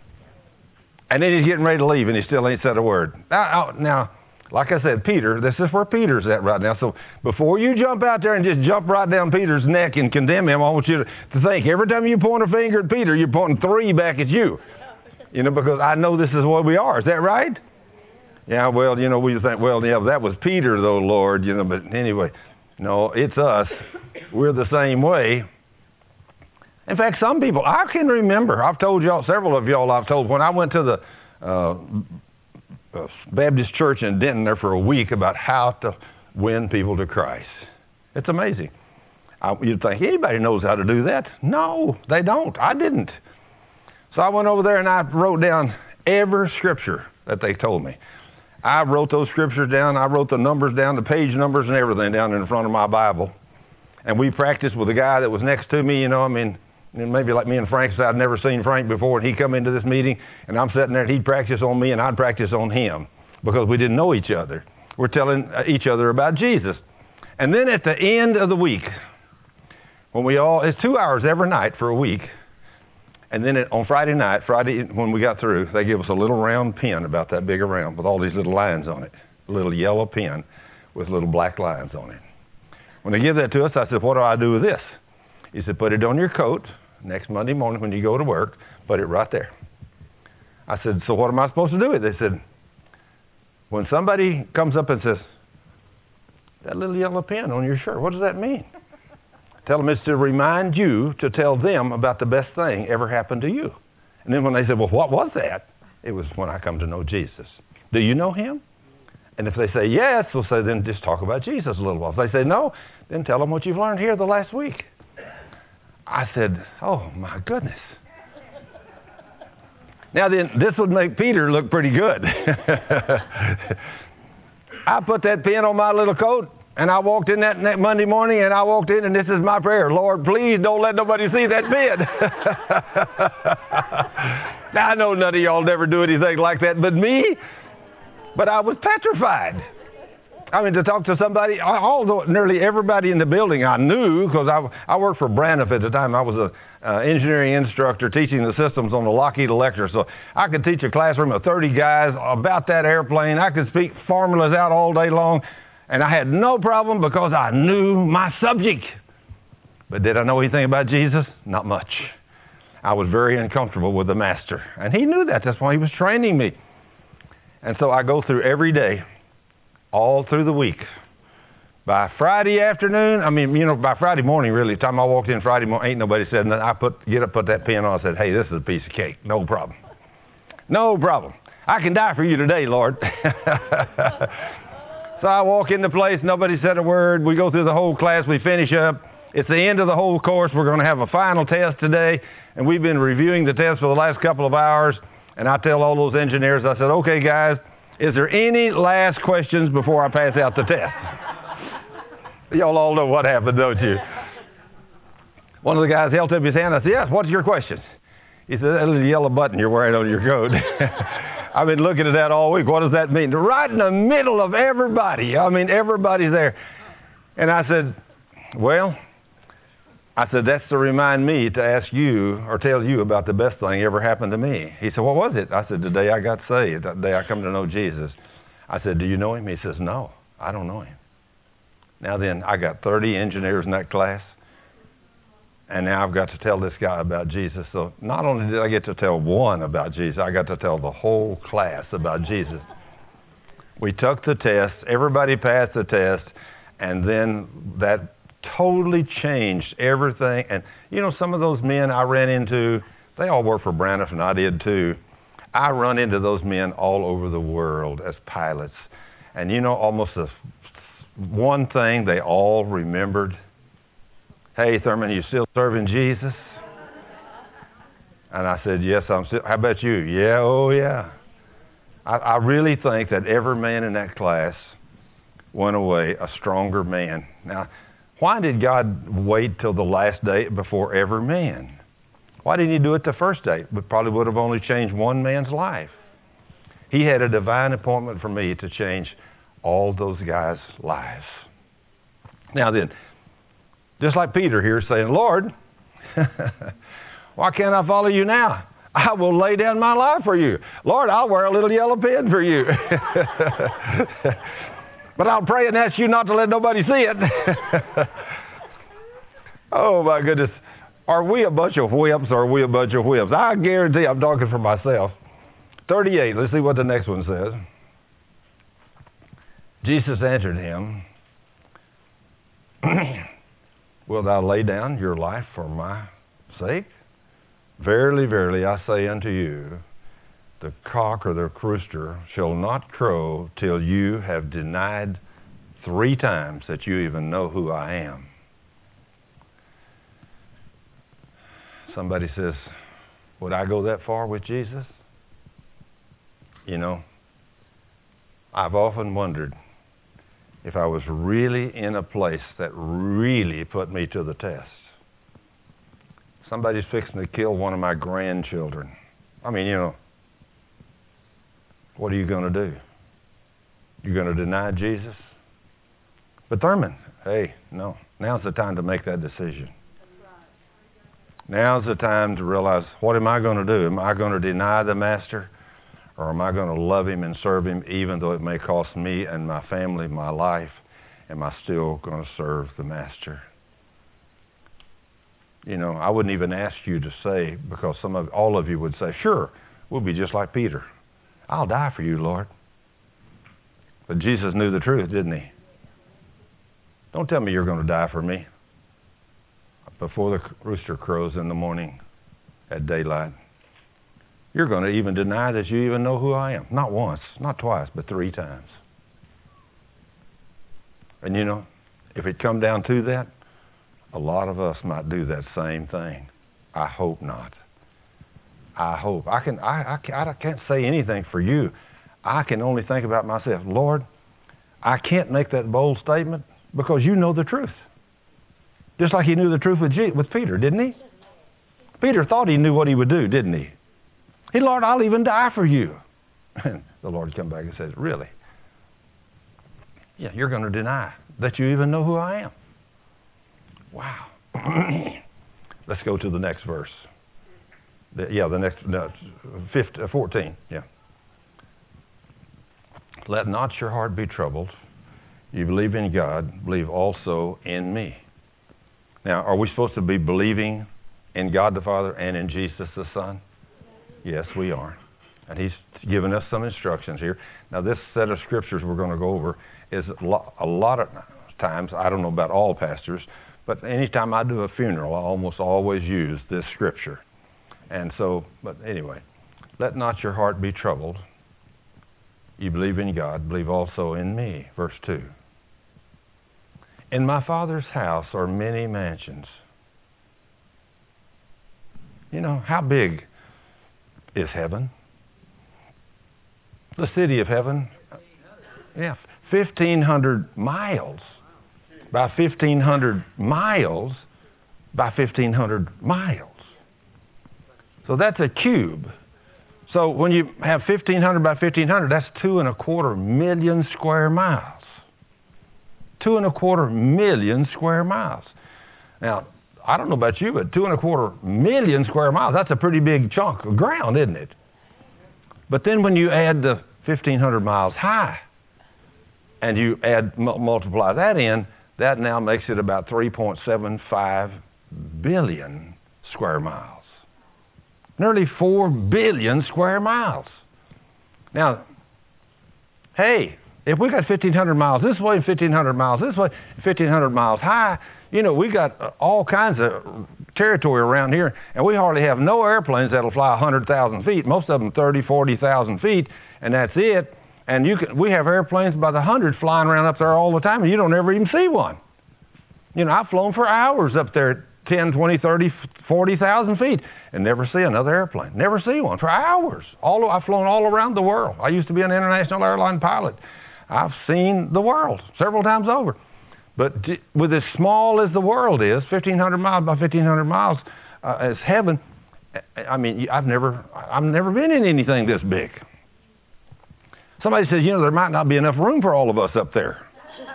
And then he's getting ready to leave, and he still ain't said a word. Now, like I said, Peter, this is where Peter's at right now. So before you jump out there and just jump right down Peter's neck and condemn him, I want you to think, every time you point a finger at Peter, you're pointing 3 back at you. Because I know this is what we are. Is that right? Yeah, well, we think, that was Peter, though, Lord, but anyway, no, it's us. We're the same way. In fact, some people, I can remember, I've told y'all, several of y'all I've told, when I went to the Baptist church in Denton there for a week about how to win people to Christ. It's amazing. You'd think, anybody knows how to do that? No, they don't. I didn't. So I went over there and I wrote down every scripture that they told me. I wrote those scriptures down. I wrote the numbers down, the page numbers and everything down in front of my Bible. And we practiced with the guy that was next to me, maybe like me and Frank said, I'd never seen Frank before, and he'd come into this meeting, and I'm sitting there, and he'd practice on me, and I'd practice on him, because we didn't know each other. We're telling each other about Jesus. And then at the end of the week, it's 2 hours every night for a week, and then on Friday night, when we got through, they gave us a little round pen, about that big around, with all these little lines on it, a little yellow pen with little black lines on it. When they give that to us, I said, what do I do with this? He said, put it on your coat. Next Monday morning when you go to work, put it right there. I said, so what am I supposed to do with it? They said, when somebody comes up and says, that little yellow pen on your shirt, what does that mean? Tell them it's to remind you to tell them about the best thing ever happened to you. And then when they said, well, what was that? It was when I come to know Jesus. Do you know him? And if they say yes, we'll say, then just talk about Jesus a little while. If they say no, then tell them what you've learned here the last week. I said, oh, my goodness. Now then, this would make Peter look pretty good. I put that pin on my little coat, and I walked in that Monday morning, and I walked in, and this is my prayer. Lord, please don't let nobody see that pin. Now, I know none of y'all never do anything like that but me, but I was petrified. I mean, to talk to somebody, although nearly everybody in the building I knew, because I worked for Braniff at the time. I was an engineering instructor teaching the systems on the Lockheed Electra. So I could teach a classroom of 30 guys about that airplane. I could speak formulas out all day long, and I had no problem because I knew my subject. But did I know anything about Jesus? Not much. I was very uncomfortable with the master, and he knew that. That's why he was training me. And so I go through every day, all through the week. By Friday afternoon, by Friday morning, really, the time I walked in Friday morning, ain't nobody said nothing. I put that pen on, I said, hey, this is a piece of cake. No problem. No problem. I can die for you today, Lord. So I walk into place, nobody said a word. We go through the whole class, we finish up. It's the end of the whole course. We're going to have a final test today, and we've been reviewing the test for the last couple of hours. And I tell all those engineers, I said, okay, guys, is there any last questions before I pass out the test? Y'all all know what happened, don't you? One of the guys held up his hand. I said, yes, what's your question? He said, that little yellow button you're wearing on your coat. I've been looking at that all week. What does that mean? Right in the middle of everybody. Everybody's there. And I said, that's to remind me to ask you or tell you about the best thing ever happened to me. He said, what was it? I said, the day I got saved, the day I come to know Jesus. I said, do you know him? He says, no, I don't know him. Now then, I got 30 engineers in that class, and now I've got to tell this guy about Jesus. So not only did I get to tell one about Jesus, I got to tell the whole class about Jesus. We took the test, everybody passed the test, and then that totally changed everything. And, some of those men I ran into, they all worked for Braniff, and I did too. I run into those men all over the world as pilots. And, almost one thing they all remembered. Hey, Thurman, you still serving Jesus? And I said, yes, I'm still. How about you? Yeah, oh yeah. I really think that every man in that class went away a stronger man. Now, why did God wait till the last day before every man? Why didn't he do it the first day? It probably would have only changed one man's life. He had a divine appointment for me to change all those guys' lives. Now then, just like Peter here saying, Lord, why can't I follow you now? I will lay down my life for you. Lord, I'll wear a little yellow pin for you. But I'll pray and ask you not to let nobody see it. Oh, my goodness. Are we a bunch of whips or are we a bunch of whips? I guarantee I'm talking for myself. 38. Let's see what the next one says. Jesus answered him, wilt thou lay down your life for my sake? Verily, verily, I say unto you, the cock or the rooster shall not crow till you have denied 3 times that you even know who I am. Somebody says, would I go that far with Jesus? I've often wondered if I was really in a place that really put me to the test. Somebody's fixing to kill one of my grandchildren. What are you going to do? You're going to deny Jesus? But Thurman, hey, no. Now's the time to make that decision. Now's the time to realize, what am I going to do? Am I going to deny the Master? Or am I going to love him and serve him even though it may cost me and my family my life? Am I still going to serve the Master? I wouldn't even ask you to say, because all of you would say, sure, we'll be just like Peter. I'll die for you, Lord. But Jesus knew the truth, didn't he? Don't tell me you're going to die for me before the rooster crows in the morning at daylight. You're going to even deny that you even know who I am. Not once, not twice, but 3 times. And if it come down to that, a lot of us might do that same thing. I hope not. I hope. I can't say anything for you. I can only think about myself. Lord, I can't make that bold statement because you know the truth. Just like he knew the truth with Peter, didn't he? Peter thought he knew what he would do, didn't he? He, Lord, I'll even die for you. And the Lord come back and says, really? Yeah, you're going to deny that you even know who I am. Wow. Let's go to the next verse. The next, 14. Yeah. Let not your heart be troubled. You believe in God, believe also in me. Now, are we supposed to be believing in God the Father and in Jesus the Son? Yes, we are. And he's given us some instructions here. Now, this set of scriptures we're going to go over is a lot of times, I don't know about all pastors, but anytime I do a funeral, I almost always use this scripture. And so, but anyway, let not your heart be troubled. You believe in God, believe also in me. Verse 2. In my Father's house are many mansions. You know, how big is heaven? The city of heaven? Yeah, 1,500 miles by 1,500 miles by 1,500 miles. So that's a cube. So when you have 1,500 by 1,500, that's 2.25 million square miles. 2.25 million square miles. Now, I don't know about you, but 2.25 million square miles, that's a pretty big chunk of ground, isn't it? But then when you add the 1,500 miles high, and you add multiply that in, that now makes it about 3.75 billion square miles. Nearly 4 billion square miles. Now, hey, if we got 1,500 miles this way, 1,500 miles this way, 1,500 miles high, you know, we got all kinds of territory around here, and we hardly have no airplanes that'll fly 100,000 feet. Most of them 30, 40,000 feet, and that's it. And we have airplanes by the hundreds flying around up there all the time, and you don't ever even see one. You know, I've flown for hours up there at 10, 20, 30, 40,000 feet and never see another airplane. Never see one for hours. I've flown all around the world. I used to be an international airline pilot. I've seen the world several times over. But with as small as the world is, 1,500 miles by 1,500 miles as heaven, I mean, I've never been in anything this big. Somebody says, you know, there might not be enough room for all of us up there.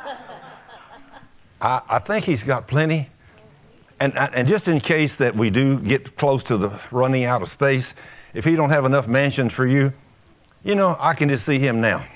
I think he's got plenty. And just in case that we do get close to the running out of space, if he don't have enough mansions for you, you know, I can just see him now.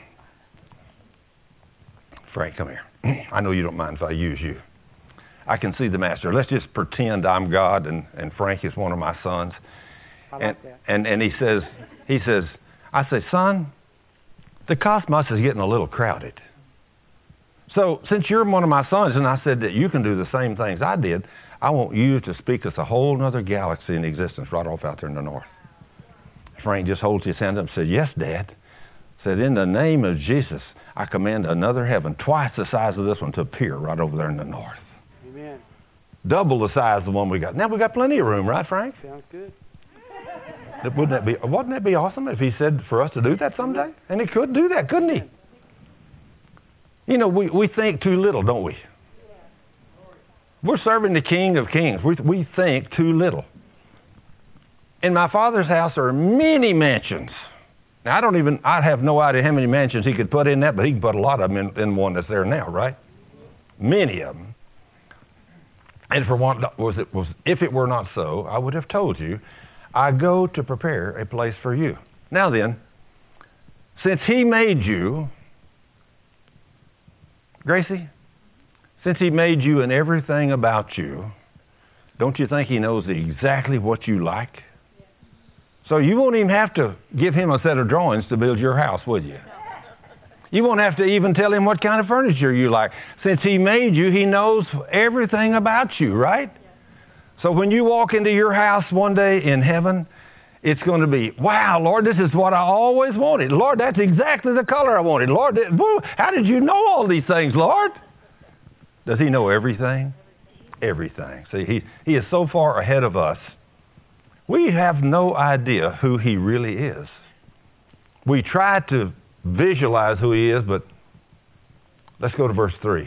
Frank, come here. I know you don't mind if I use you. I can see the master. Let's just pretend I'm God and Frank is one of my sons. I like that. And he says, I say, son, the cosmos is getting a little crowded. So since you're one of my sons, and I said that you can do the same things I did, I want you to speak us a whole other galaxy in existence right off out there in the north. Frank just holds his hand up and said, yes, Dad. Said, in the name of Jesus, I command another heaven, twice the size of this one, to appear right over there in the north. Amen. Double the size of the one we got. Now we got plenty of room, right, Frank? Sounds good. Wouldn't that be awesome if he said for us to do that someday? And he could do that, couldn't he? You know, we think too little, don't we? We're serving the King of Kings. We think too little. In my Father's house are many mansions. Now, I have no idea how many mansions he could put in that, but he can put a lot of them in one that's there now, right? Many of them. And for one, if it were not so, I would have told you, I go to prepare a place for you. Now then, since he made you, Gracie, since he made you and everything about you, don't you think he knows exactly what you like? So you won't even have to give him a set of drawings to build your house, would you? You won't have to even tell him what kind of furniture you like. Since he made you, he knows everything about you, right? So when you walk into your house one day in heaven, it's going to be, wow, Lord, this is what I always wanted. Lord, that's exactly the color I wanted. Lord, how did you know all these things, Lord? Does he know everything? Everything. See, he is so far ahead of us. We have no idea who he really is. We try to visualize who he is, but let's go to verse 3.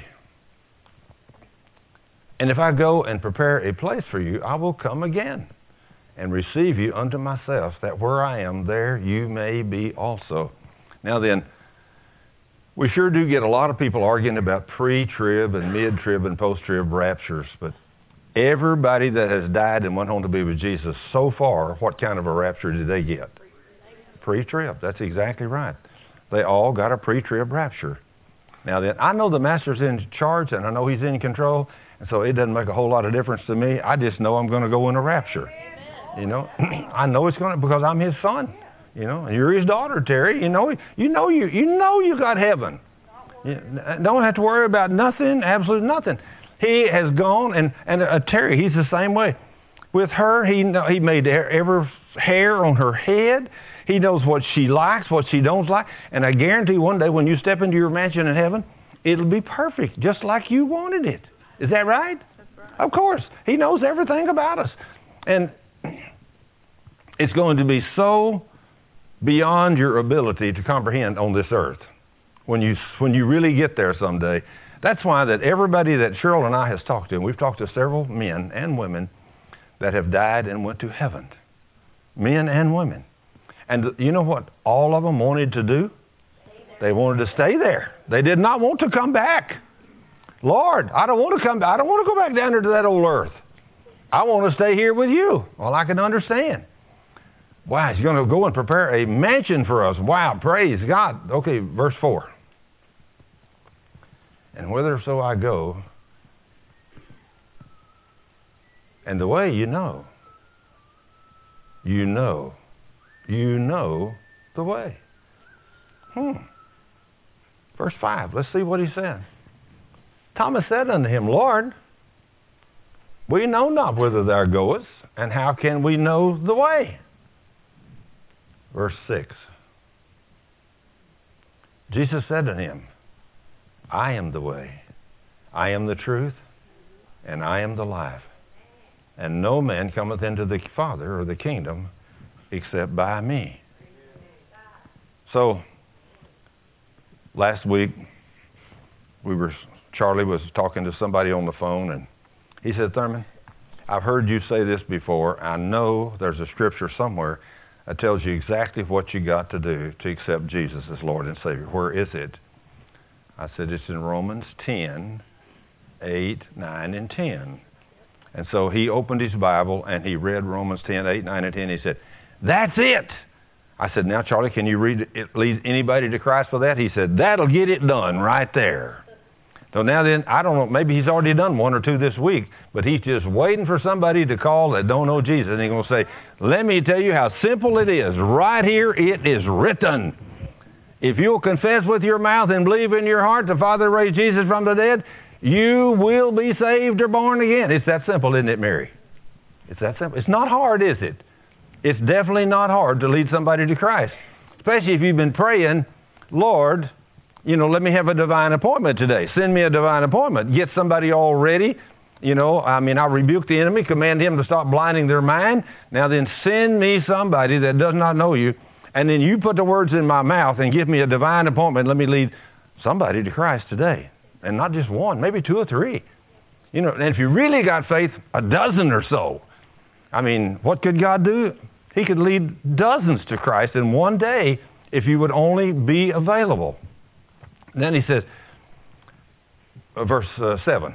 And if I go and prepare a place for you, I will come again and receive you unto myself, that where I am, there you may be also. Now then, we sure do get a lot of people arguing about pre-trib and mid-trib and post-trib raptures, but everybody that has died and went home to be with Jesus so far, what kind of a rapture did they get? Pre-trib. That's exactly right. They all got a pre-trib rapture. Now then, I know the Master's in charge and I know he's in control, and so it doesn't make a whole lot of difference to me. I just know I'm going to go in a rapture. You know, I know it's going to, because I'm his son. You know, and you're his daughter, Terry. You know you got heaven. You don't have to worry about nothing, absolutely nothing. He has gone, and Terry, he's the same way. With her, he made every hair on her head. He knows what she likes, what she don't like. And I guarantee one day when you step into your mansion in heaven, it'll be perfect, just like you wanted it. Is that right? That's right. Of course. He knows everything about us. And it's going to be so beyond your ability to comprehend on this earth when you really get there someday. That's why that everybody that Cheryl and I has talked to, and we've talked to several men and women that have died and went to heaven. Men and women. And you know what all of them wanted to do? They wanted to stay there. They did not want to come back. Lord, I don't want to come back. I don't want to go back down there to that old earth. I want to stay here with you. Well, I can understand. Wow, he's going to go and prepare a mansion for us. Wow, praise God. Okay, verse 4. And whitherso I go, and the way you know the way. Verse 5, let's see what he said. Thomas said unto him, Lord, we know not whither thou goest, and how can we know the way? Verse 6. Jesus said to him, I am the way, I am the truth, and I am the life. And no man cometh into the Father or the kingdom except by me. So, last week, Charlie was talking to somebody on the phone, and he said, Thurman, I've heard you say this before. I know there's a scripture somewhere that tells you exactly what you got to do to accept Jesus as Lord and Savior. Where is it? I said, it's in Romans 10, 8, 9, and 10. And so he opened his Bible and he read Romans 10, 8, 9, and 10. He said, that's it. I said, now, Charlie, can you lead anybody to Christ for that? He said, that'll get it done right there. So now then, I don't know, maybe he's already done one or two this week, but he's just waiting for somebody to call that don't know Jesus. And he's going to say, let me tell you how simple it is. Right here it is written. If you'll confess with your mouth and believe in your heart the Father raised Jesus from the dead, you will be saved or born again. It's that simple, isn't it, Mary? It's that simple. It's not hard, is it? It's definitely not hard to lead somebody to Christ. Especially if you've been praying, Lord, let me have a divine appointment today. Send me a divine appointment. Get somebody all ready. I rebuke the enemy, command him to stop blinding their mind. Now then, send me somebody that does not know you. And then you put the words in my mouth and give me a divine appointment. Let me lead somebody to Christ today. And not just one, maybe two or three. And if you really got faith, a dozen or so. What could God do? He could lead dozens to Christ in one day if you would only be available. And then he says, verse 7.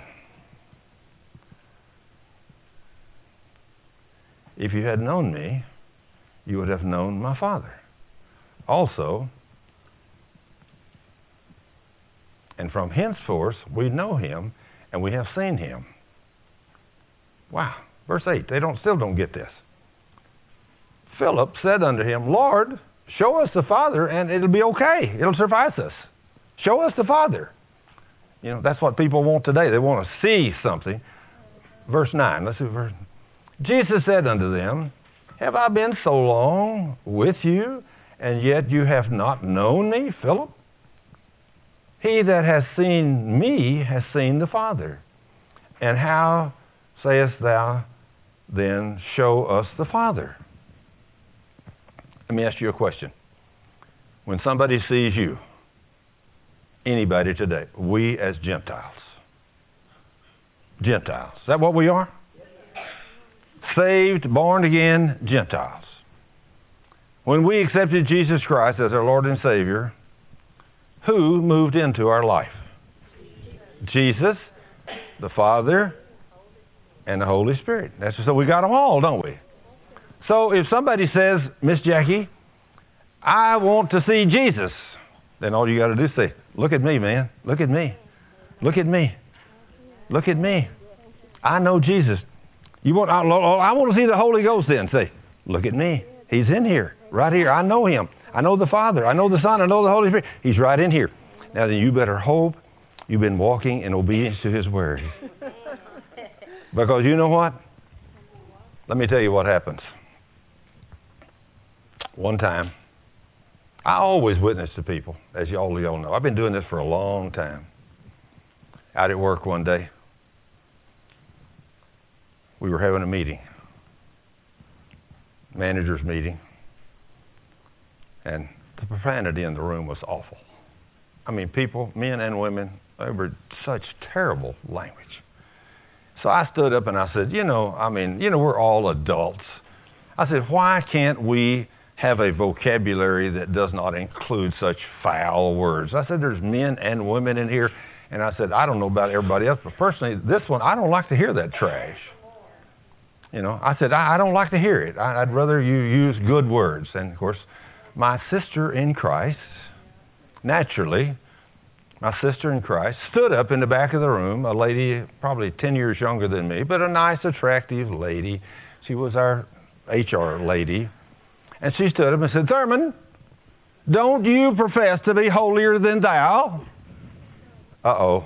If you had known me, you would have known my Father also. And from henceforth we know him, and we have seen him. Wow. Verse 8, they still don't get this. Philip said unto him, Lord, show us the Father, and it'll be okay. It'll suffice us. Show us the Father. That's what people want today. They want to see something. Verse 9, let's see verse. Jesus said unto them, have I been so long with you, and yet you have not known me, Philip? He that has seen me has seen the Father. And how sayest thou, then show us the Father. Let me ask you a question. When somebody sees you, anybody today, we as Gentiles, is that what we are? Saved, born again Gentiles. When we accepted Jesus Christ as our Lord and Savior, who moved into our life? Jesus, the Father, and the Holy Spirit. So we got them all, don't we? So if somebody says, Miss Jackie, I want to see Jesus, then all you got to do is say, look at me, man. Look at me. Look at me. Look at me. I know Jesus. I want to see the Holy Ghost then. Say, look at me. He's in here, right here. I know him. I know the Father. I know the Son. I know the Holy Spirit. He's right in here. Now then, you better hope you've been walking in obedience to his word. Because you know what? Let me tell you what happens. One time, I always witness to people, as you all know. I've been doing this for a long time. Out at work one day, we were having a meeting, manager's meeting, and the profanity in the room was awful. I mean, people, men and women, they were such terrible language. So I stood up and I said, we're all adults. I said, why can't we have a vocabulary that does not include such foul words? I said, there's men and women in here. And I said, I don't know about everybody else, but personally, this one, I don't like to hear that trash. I said, I don't like to hear it. I'd rather you use good words. And, of course, my sister in Christ, naturally, my sister in Christ, stood up in the back of the room, a lady probably 10 years younger than me, but a nice, attractive lady. She was our HR lady. And she stood up and said, Thurman, don't you profess to be holier than thou? Uh-oh.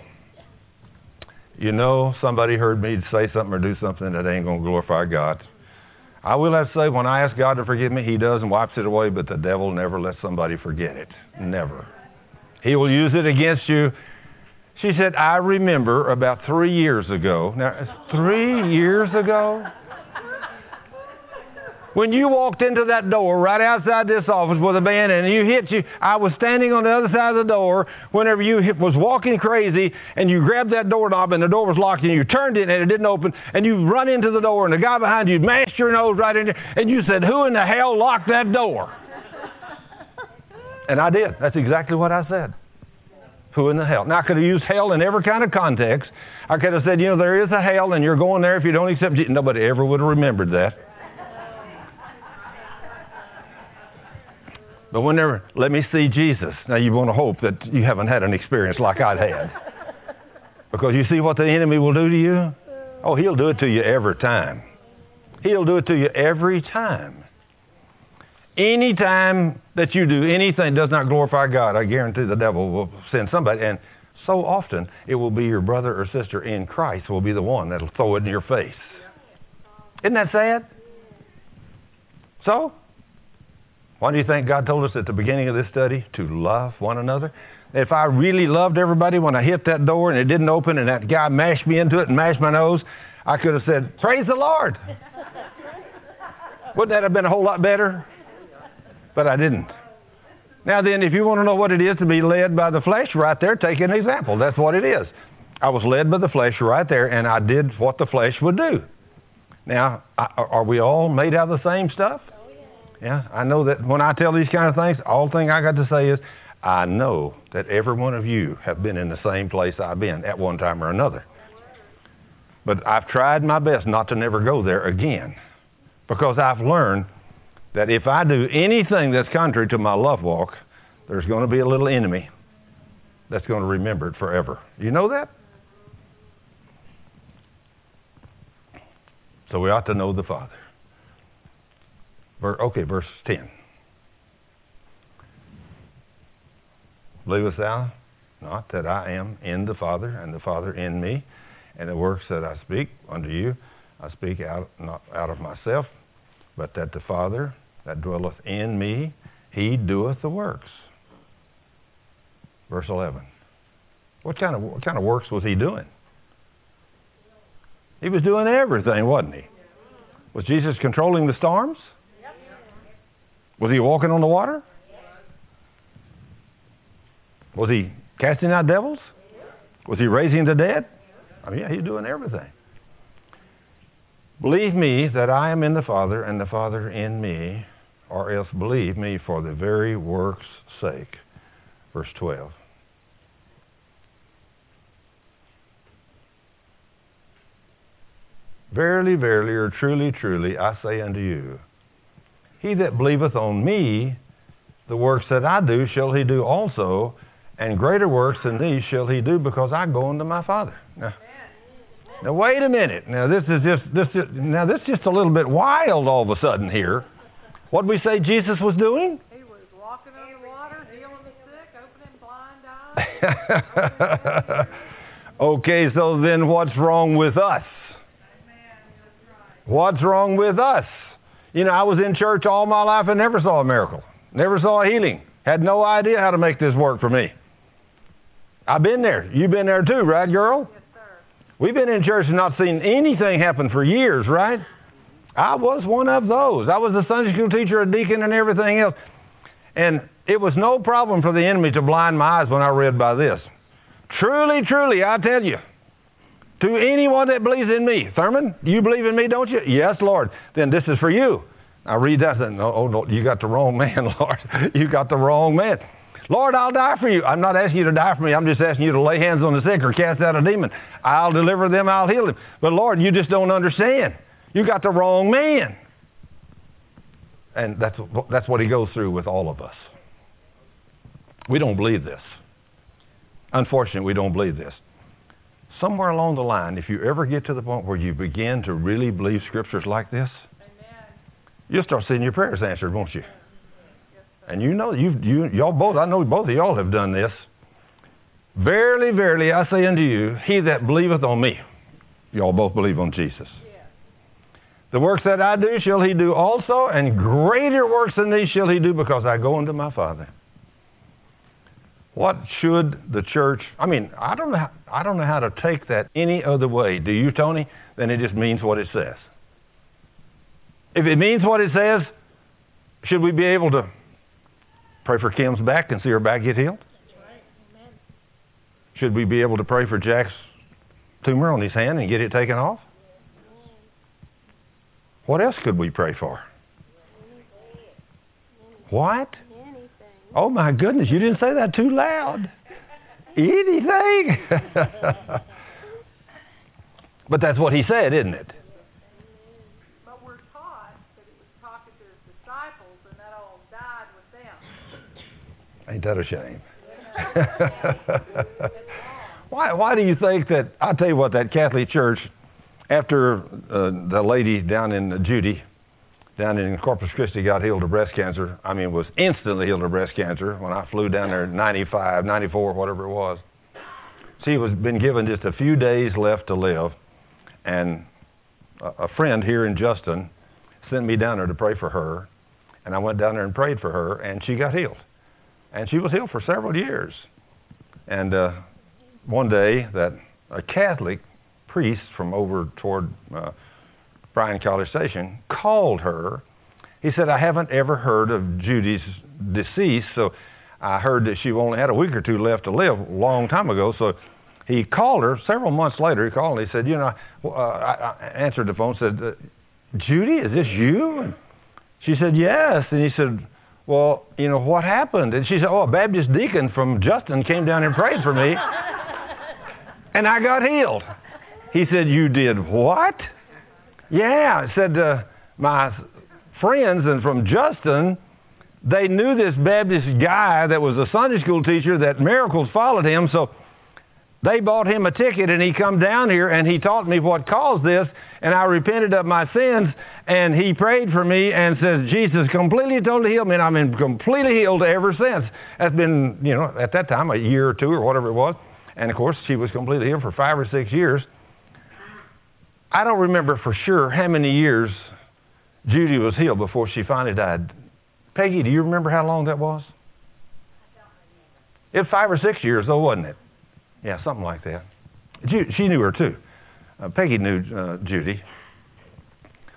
Somebody heard me say something or do something that ain't going to glorify God. I will have to say, when I ask God to forgive me, he does and wipes it away, but the devil never lets somebody forget it. Never. He will use it against you. She said, I remember about 3 years ago. Now, 3 years ago? When you walked into that door right outside this office with a man and I was standing on the other side of the door whenever you was walking crazy and you grabbed that doorknob and the door was locked and you turned it and it didn't open and you run into the door and the guy behind you mashed your nose right in there and you said, who in the hell locked that door? And I did. That's exactly what I said. Who in the hell? Now, I could have used hell in every kind of context. I could have said, there is a hell and you're going there if you don't accept Jesus. Nobody ever would have remembered that. But whenever, let me see Jesus. Now, you want to hope that you haven't had an experience like I'd had. Because you see what the enemy will do to you? Oh, he'll do it to you every time. He'll do it to you every time. Any time that you do anything that does not glorify God, I guarantee the devil will send somebody. And so often, it will be your brother or sister in Christ will be the one that will throw it in your face. Isn't that sad? So, why do you think God told us at the beginning of this study to love one another? If I really loved everybody when I hit that door and it didn't open and that guy mashed me into it and mashed my nose, I could have said, praise the Lord. Wouldn't that have been a whole lot better? But I didn't. Now then, if you want to know what it is to be led by the flesh, right there, take an example. That's what it is. I was led by the flesh right there, and I did what the flesh would do. Now, are we all made out of the same stuff? Yeah, I know that when I tell these kind of things, all thing I got to say is, I know that every one of you have been in the same place I've been at one time or another. But I've tried my best not to never go there again. Because I've learned that if I do anything that's contrary to my love walk, there's going to be a little enemy that's going to remember it forever. You know that? So we ought to know the Father. Verse 10. Believest thou not that I am in the Father, and the Father in me, and the works that I speak unto you, I speak not out of myself, but that the Father that dwelleth in me, he doeth the works. Verse 11. What kind of works was he doing? He was doing everything, wasn't he? Was Jesus controlling the storms? Was he walking on the water? Was he casting out devils? Was he raising the dead? I mean, yeah, he's doing everything. Believe me that I am in the Father and the Father in me, or else believe me for the very work's sake. Verse 12. Verily, verily, or truly, truly, I say unto you, he that believeth on me, the works that I do shall he do also, and greater works than these shall he do, because I go unto my Father. Now wait a minute. Now this is just a little bit wild all of a sudden here. What did we say Jesus was doing? He was walking on the water, healing the sick, opening blind eyes. Okay, so then what's wrong with us? What's wrong with us? You know, I was in church all my life and never saw a miracle. Never saw a healing. Had no idea how to make this work for me. I've been there. You've been there too, right, girl? Yes, sir. We've been in church and not seen anything happen for years, right? I was one of those. I was a Sunday school teacher, a deacon, and everything else. And it was no problem for the enemy to blind my eyes when I read by this. Truly, truly, I tell you, to anyone that believes in me. Thurman, you believe in me, don't you? Yes, Lord. Then this is for you. I read that and no, you got the wrong man, Lord. You got the wrong man. Lord, I'll die for you. I'm not asking you to die for me. I'm just asking you to lay hands on the sick or cast out a demon. I'll deliver them. I'll heal them. But Lord, you just don't understand. You got the wrong man. And that's what he goes through with all of us. We don't believe this. Unfortunately, we don't believe this. Somewhere along the line, if you ever get to the point where you begin to really believe scriptures like this, you'll start seeing your prayers answered, won't you? And you know, y'all both, I know both of y'all have done this. Verily, verily, I say unto you, he that believeth on me. Y'all both believe on Jesus. The works that I do shall he do also, and greater works than these shall he do, because I go unto my Father. What should the church, I don't know how to take that any other way. Do you, Tony? Then it just means what it says. If it means what it says, should we be able to pray for Kim's back and see her back get healed? Should we be able to pray for Jack's tumor on his hand and get it taken off? What else could we pray for? What? Oh my goodness, you didn't say that too loud. Anything? But that's what he said, isn't it? But we're taught that he was talking to his disciples and that all died with them. Ain't that a shame? Why do you think that, I'll tell you what, that Catholic Church, after the lady down in Judy, down in Corpus Christi got healed of breast cancer, was instantly healed of breast cancer when I flew down there in 95, 94, whatever it was. She was been given just a few days left to live. And a friend here in Justin sent me down there to pray for her. And I went down there and prayed for her, and she got healed. And she was healed for several years. And one day, that a Catholic priest from over toward Bryan College Station called her. He said, I haven't ever heard of Judy's decease, so I heard that she only had a week or two left to live a long time ago. So he called her several months later. He called and he said, I answered the phone and said, Judy, is this you? And she said, yes. And he said, well, what happened? And she said, a Baptist deacon from Justin came down and prayed for me, and I got healed. He said, you did what? Yeah, I said, my friends and from Justin, they knew this Baptist guy that was a Sunday school teacher, that miracles followed him, so they bought him a ticket, and he come down here, and he taught me what caused this, and I repented of my sins, and he prayed for me and says, Jesus completely totally healed me, and I've been completely healed ever since. That's been, at that time, a year or two or whatever it was, and of course, she was completely healed for 5 or 6 years. I don't remember for sure how many years Judy was healed before she finally died. Peggy, do you remember how long that was? It was 5 or 6 years, though, wasn't it? Yeah, something like that. She knew her, too. Peggy knew Judy.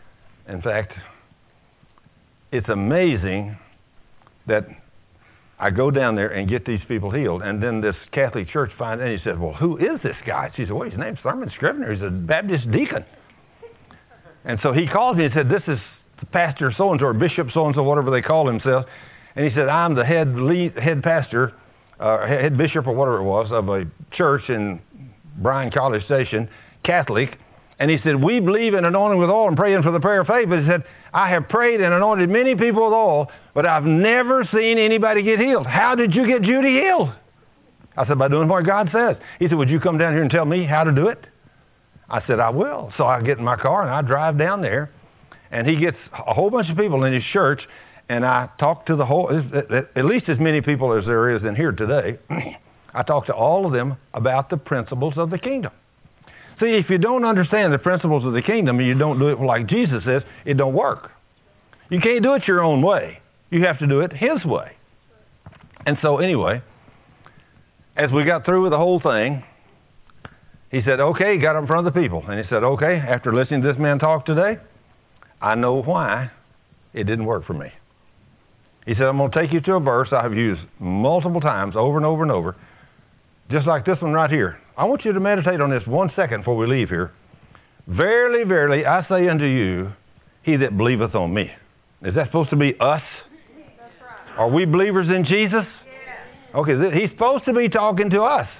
In fact, it's amazing that I go down there and get these people healed. And then this Catholic church finds out, and he said, well, who is this guy? She said, well, his name's Thurman Scrivener. He's a Baptist deacon. And so he called me and said, this is Pastor so-and-so or Bishop so-and-so, whatever they call themselves. And he said, I'm the head pastor, head bishop or whatever it was, of a church in Bryan College Station, Catholic. And he said, we believe in anointing with oil and praying for the prayer of faith. But he said, I have prayed and anointed many people with oil, but I've never seen anybody get healed. How did you get Judy healed? I said, by doing what God says. He said, would you come down here and tell me how to do it? I said, I will. So I get in my car and I drive down there, and he gets a whole bunch of people in his church, and I talk to the whole, at least as many people as there is in here today. I talk to all of them about the principles of the kingdom. See, if you don't understand the principles of the kingdom and you don't do it like Jesus says, it don't work. You can't do it your own way. You have to do it his way. And so anyway, as we got through with the whole thing, he said, okay, he got up in front of the people. And he said, okay, after listening to this man talk today, I know why it didn't work for me. He said, I'm going to take you to a verse I have used multiple times over and over and over, just like this one right here. I want you to meditate on this 1 second before we leave here. Verily, verily, I say unto you, he that believeth on me. Is that supposed to be us? That's right. Are we believers in Jesus? Yes. Okay, he's supposed to be talking to us.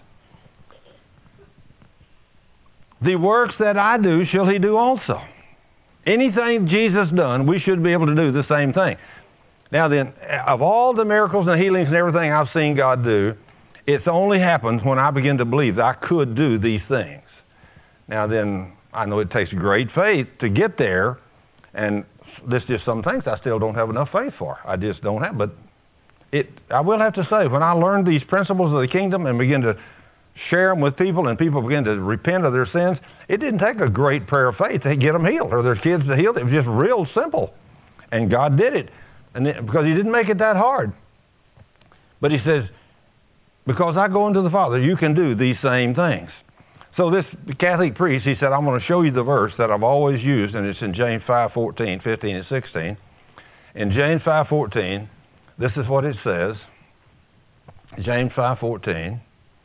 The works that I do shall he do also. Anything Jesus done, we should be able to do the same thing. Now then, of all the miracles and healings and everything I've seen God do, it's only happened when I begin to believe that I could do these things. Now then, I know it takes great faith to get there, and there's just some things I still don't have enough faith for. I just don't have, but I will have to say, when I learned these principles of the kingdom and begin to share them with people, and people begin to repent of their sins, it didn't take a great prayer of faith to get them healed or their kids to heal. It was just real simple. And God did it, because he didn't make it that hard. But he says, because I go into the Father, you can do these same things. So this Catholic priest, he said, I'm going to show you the verse that I've always used, and it's in James 5:14, 15, and 16. In James 5:14, this is what it says. James 5:14.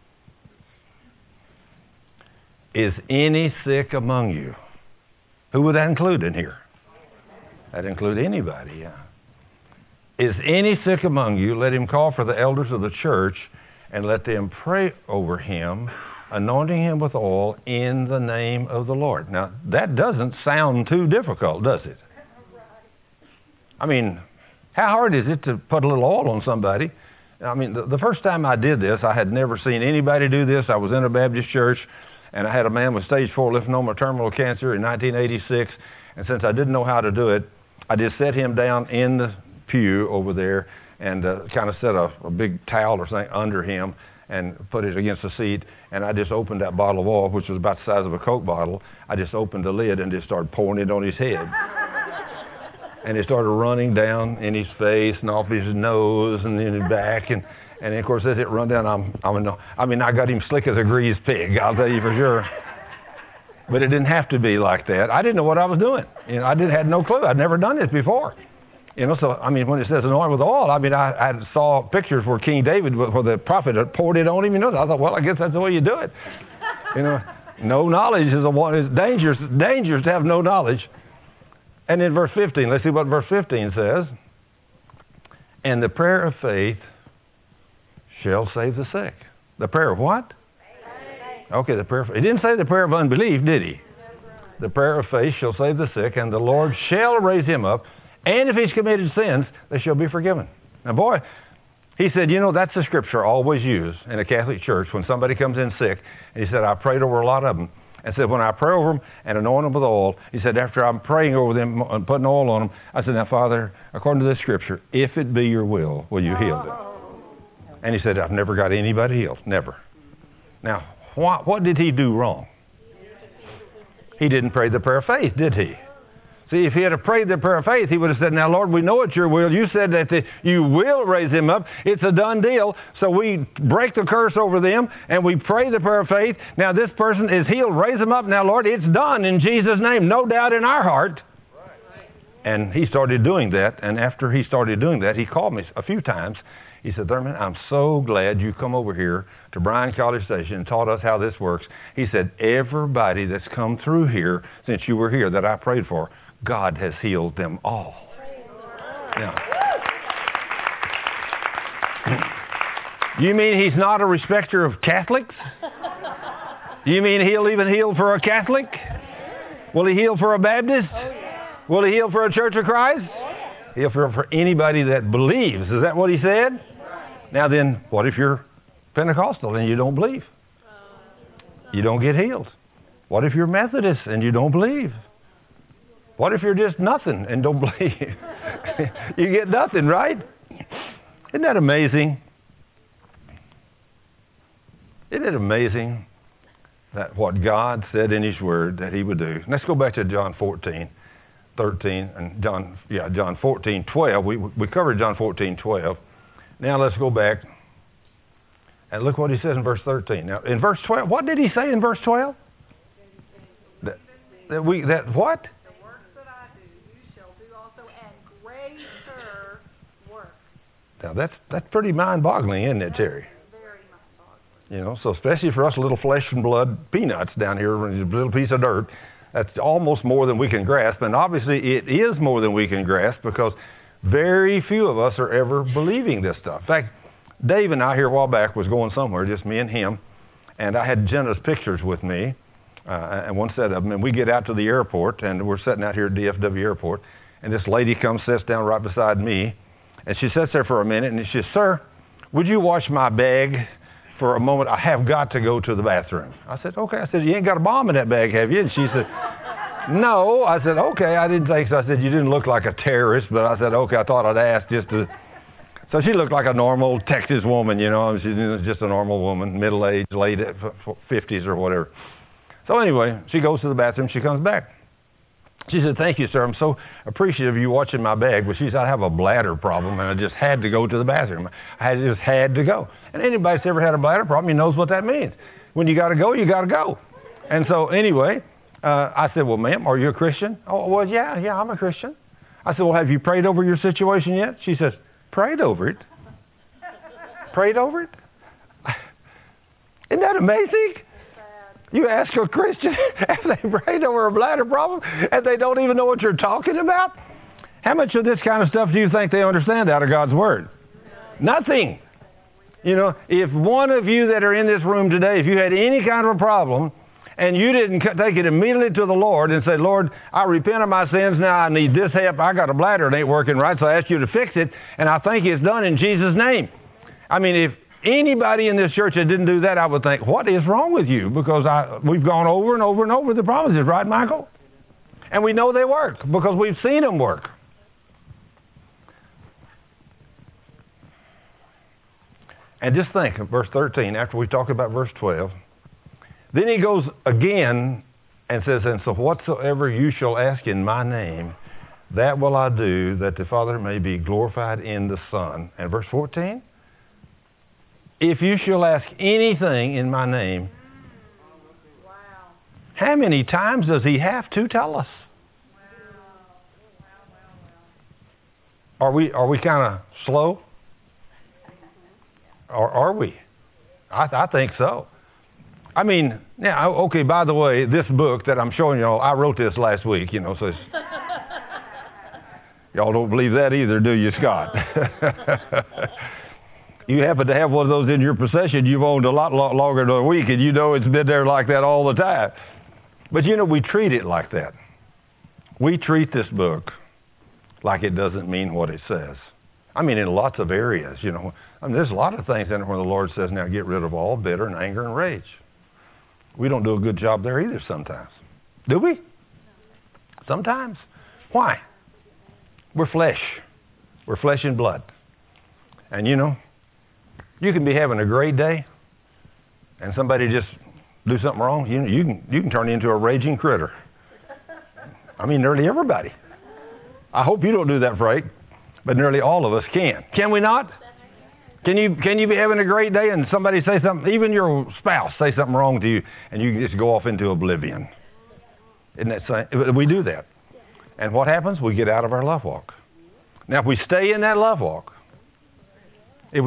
Is any sick among you? Who would that include in here? That'd include anybody, yeah. Is any sick among you? Let him call for the elders of the church, and let them pray over him, anointing him with oil in the name of the Lord. Now, that doesn't sound too difficult, does it? I mean, how hard is it to put a little oil on somebody? I mean, the first time I did this, I had never seen anybody do this. I was in a Baptist church, and I had a man with stage 4 lymphoma terminal cancer in 1986, and since I didn't know how to do it, I just set him down in the pew over there and kind of set a big towel or something under him and put it against the seat, and I just opened that bottle of oil, which was about the size of a Coke bottle. I just opened the lid and just started pouring it on his head. And it started running down in his face and off his nose and in his back, and of course, as it run down, I got him slick as a greased pig, I'll tell you for sure. But it didn't have to be like that. I didn't know what I was doing. I had no clue. I'd never done this before. So, when it says anoint with oil, I saw pictures where King David, where the prophet had poured it on him, I thought, well, I guess that's the way you do it. No knowledge is dangerous to have no knowledge. And in verse 15, let's see what verse 15 says. And the prayer of faith shall save the sick. The prayer of what? Faith. Okay, the prayer. He didn't say the prayer of unbelief, did he? The prayer of faith shall save the sick, and the Lord shall raise him up. And if he's committed sins, they shall be forgiven. Now, boy, he said, that's the scripture I always use in a Catholic church when somebody comes in sick. And he said, I prayed over a lot of them. And said, when I pray over them and anoint them with oil, he said, after I'm praying over them and putting oil on them, I said, now, Father, according to this scripture, if it be your will you heal them? And he said, I've never got anybody healed. Never. Now, what did he do wrong? He didn't pray the prayer of faith, did he? See, if he had prayed the prayer of faith, he would have said, now, Lord, we know it's your will. You said that you will raise him up. It's a done deal. So we break the curse over them, and we pray the prayer of faith. Now, this person is healed. Raise him up. Now, Lord, it's done in Jesus' name. No doubt in our heart. And he started doing that, and after he started doing that, he called me a few times. He said, Thurman, I'm so glad you come over here to Bryan College Station and taught us how this works. He said, everybody that's come through here since you were here that I prayed for, God has healed them all. Now, you mean he's not a respecter of Catholics? You mean he'll even heal for a Catholic? Will he heal for a Baptist? Will he heal for a Church of Christ? He'll heal for anybody that believes. Is that what he said? Now then, what if you're Pentecostal and you don't believe? You don't get healed. What if you're Methodist and you don't believe? What if you're just nothing and don't believe? You get nothing, right? Isn't that amazing? Isn't it amazing that what God said in His Word that He would do? Let's go back to John 14:13 and John 14:12. We covered John 14:12. Now let's go back and look what He says in verse 13. Now in verse 12, what did He say in verse 12? That what? The works that I do, you shall do also, and greater works. Now that's pretty mind-boggling, isn't it, Terry? Very mind-boggling. You know, so especially for us little flesh and blood peanuts down here, a little piece of dirt, that's almost more than we can grasp. And obviously it is more than we can grasp because very few of us are ever believing this stuff. In fact, Dave and I here a while back was going somewhere, just me and him, and I had Jenna's pictures with me, and one set of them, and we get out to the airport, and we're sitting out here at DFW Airport, and this lady comes, sits down right beside me, and she sits there for a minute, and she says, "Sir, would you watch my bag for a moment? I have got to go to the bathroom." I said, "Okay." I said, "You ain't got a bomb in that bag, have you?" And she said, "No." I said, "Okay, I didn't think so." I said, "You didn't look like a terrorist," but I said, "Okay, I thought I'd ask just to..." So she looked like a normal Texas woman, you know. She's just a normal woman, middle-aged, late 50s or whatever. So anyway, she goes to the bathroom. She comes back. She said, "Thank you, sir. I'm so appreciative of you watching my bag." But she said, "I have a bladder problem, and I just had to go to the bathroom. I just had to go." And anybody that's ever had a bladder problem, he knows what that means. When you got to go, you got to go. And so anyway, I said, "Well, ma'am, are you a Christian?" "Oh, well, yeah, I'm a Christian." I said, "Well, have you prayed over your situation yet?" She says, "Prayed over it?" Prayed over it? Isn't that amazing? You ask a Christian if they prayed over a bladder problem and they don't even know what you're talking about? How much of this kind of stuff do you think they understand out of God's Word? Nothing. You know, if one of you that are in this room today, if you had any kind of a problem and you didn't take it immediately to the Lord and say, "Lord, I repent of my sins, now I need this help, I got a bladder that ain't working right, so I ask you to fix it, and I think it's done in Jesus' name." I mean, if anybody in this church that didn't do that, I would think, what is wrong with you? Because we've gone over and over and over the promises, right, Michael? And we know they work because we've seen them work. And just think of verse 13, after we talk about verse 12. Then he goes again and says, "And so whatsoever you shall ask in my name, that will I do, that the Father may be glorified in the Son." And verse 14, "If you shall ask anything in my name..." Wow. How many times does he have to tell us? Wow. Are we kind of slow? Or are we? I think so. I mean, yeah, okay, by the way, this book that I'm showing y'all, I wrote this last week, you know, so y'all don't believe that either, do you, Scott? You happen to have one of those in your possession, you've owned a lot longer than a week, and you know it's been there like that all the time. But you know, we treat it like that. We treat this book like it doesn't mean what it says. I mean, in lots of areas, you know. I mean, there's a lot of things in it where the Lord says, "Now get rid of all bitter and anger and rage." We don't do a good job there either sometimes. Do we? Sometimes. Why? We're flesh. We're flesh and blood. And you know, you can be having a great day and somebody just do something wrong, you can turn into a raging critter. I mean, nearly everybody. I hope you don't do that, Frank, but nearly all of us can. Can we not? Can you be having a great day and somebody say something, even your spouse say something wrong to you, and you just go off into oblivion? Isn't that same? We do that. And what happens? We get out of our love walk. Now, if we stay in that love walk, you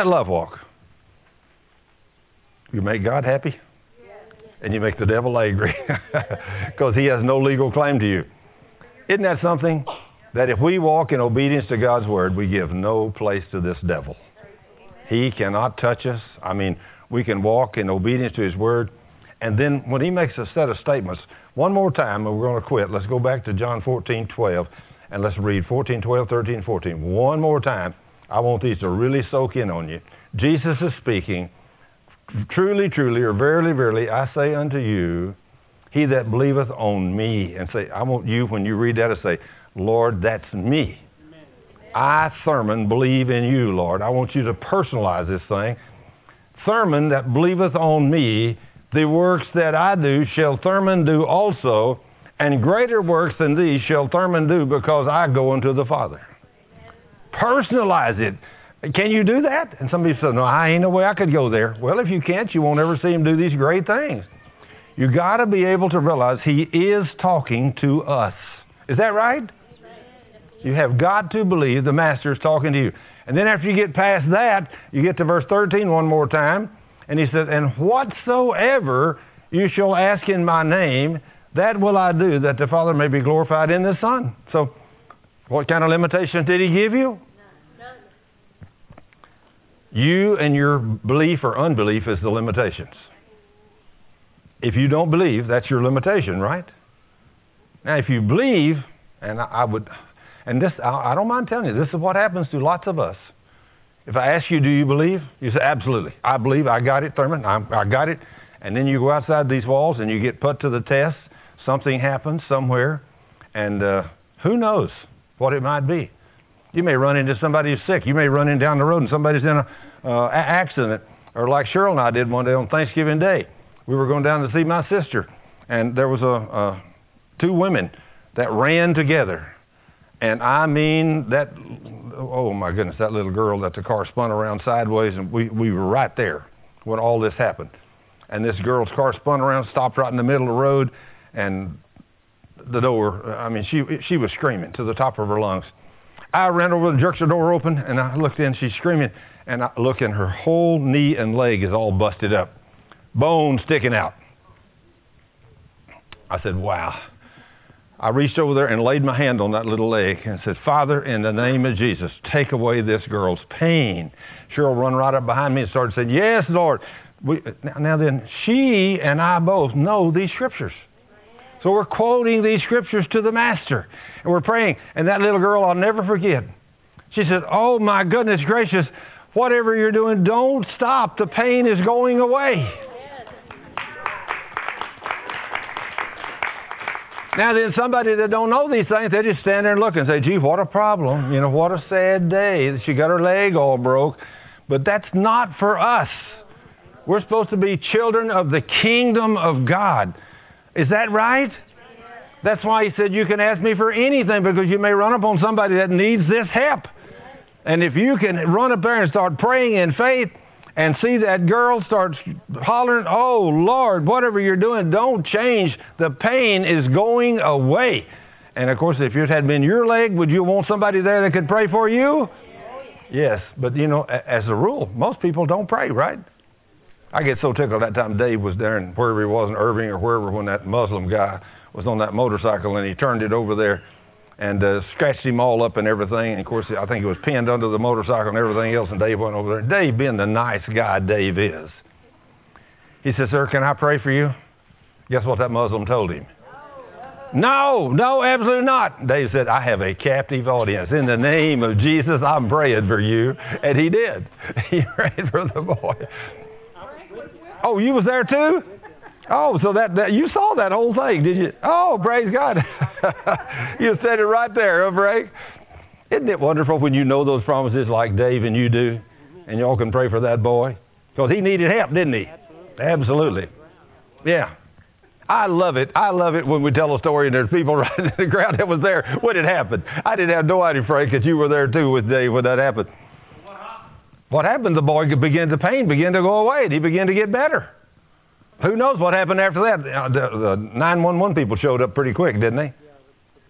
make God happy, and you make the devil angry, because he has no legal claim to you. Isn't that something? That if we walk in obedience to God's word, we give no place to this devil. He cannot touch us. I mean, we can walk in obedience to his word. And then when he makes a set of statements, one more time, and we're going to quit. Let's go back to John 14:12, and let's read 14, 12, 13, 14. One more time. I want these to really soak in on you. Jesus is speaking, truly, truly, or verily, verily, I say unto you, he that believeth on me. And say, I want you, when you read that, to say, Lord, that's me. I, Thurman, believe in you, Lord. I want you to personalize this thing. Thurman that believeth on me, the works that I do shall Thurman do also, and greater works than these shall Thurman do, because I go unto the Father. Personalize it. Can you do that? And some people say, no, I ain't no way I could go there. Well, if you can't, you won't ever see him do these great things. You got to be able to realize he is talking to us. Is that right? You have got to believe the Master is talking to you. And then after you get past that, you get to verse 13 one more time. And he says, and whatsoever you shall ask in my name, that will I do, that the Father may be glorified in the Son. So what kind of limitation did he give you? None. You and your belief or unbelief is the limitations. If you don't believe, that's your limitation, right? Now, if you believe, and I don't mind telling you, this is what happens to lots of us. If I ask you, do you believe? You say, absolutely. I believe. I got it, Thurman. I got it. And then you go outside these walls and you get put to the test. Something happens somewhere. And who knows what it might be. You may run into somebody who's sick. You may run in down the road and somebody's in an accident. Or like Cheryl and I did one day on Thanksgiving Day. We were going down to see my sister. And there was two women that ran together. And I mean that, oh my goodness, that little girl that the car spun around sideways, and we were right there when all this happened. And this girl's car spun around, stopped right in the middle of the road, and the door, I mean, she was screaming to the top of her lungs. I ran over and jerked the door open, and I looked in, she's screaming, and I look, and her whole knee and leg is all busted up, bone sticking out. I said, wow. I reached over there and laid my hand on that little leg and said, Father, in the name of Jesus, take away this girl's pain. Cheryl run right up behind me and started saying, yes, Lord. Now then, she and I both know these scriptures. So we're quoting these scriptures to the Master. And we're praying. And that little girl, I'll never forget. She said, oh my goodness gracious, whatever you're doing, don't stop. The pain is going away. Now then, somebody that don't know these things, they just stand there and look and say, gee, what a problem. You know, what a sad day that she got her leg all broke. But that's not for us. We're supposed to be children of the kingdom of God. Is that right? That's why he said you can ask me for anything, because you may run upon somebody that needs this help. And if you can run up there and start praying in faith and see that girl start hollering, oh, Lord, whatever you're doing, don't change. The pain is going away. And, of course, if it had been your leg, would you want somebody there that could pray for you? Yes. But, you know, as a rule, most people don't pray, right? I get so tickled that time Dave was there, and wherever he was in Irving or wherever, when that Muslim guy was on that motorcycle and he turned it over there and scratched him all up and everything. And, of course, I think it was pinned under the motorcycle and everything else, and Dave went over there. Dave, being the nice guy Dave is, he said, sir, can I pray for you? Guess what that Muslim told him? No, absolutely not. Dave said, I have a captive audience. In the name of Jesus, I'm praying for you. And he did. He prayed for the boy. Oh, you was there too? Oh, so that you saw that whole thing, did you? Oh, praise God. You said it right there, huh, Frank? Isn't it wonderful when you know those promises like Dave and you do, and y'all can pray for that boy? Because he needed help, didn't he? Absolutely. Yeah. I love it. I love it when we tell a story and there's people right in the crowd that was there when it happened. I didn't have no idea, Frank, that you were there too with Dave when that happened. What happened? The boy the pain began to go away, and he began to get better. Who knows what happened after that? The 911 people showed up pretty quick, didn't they?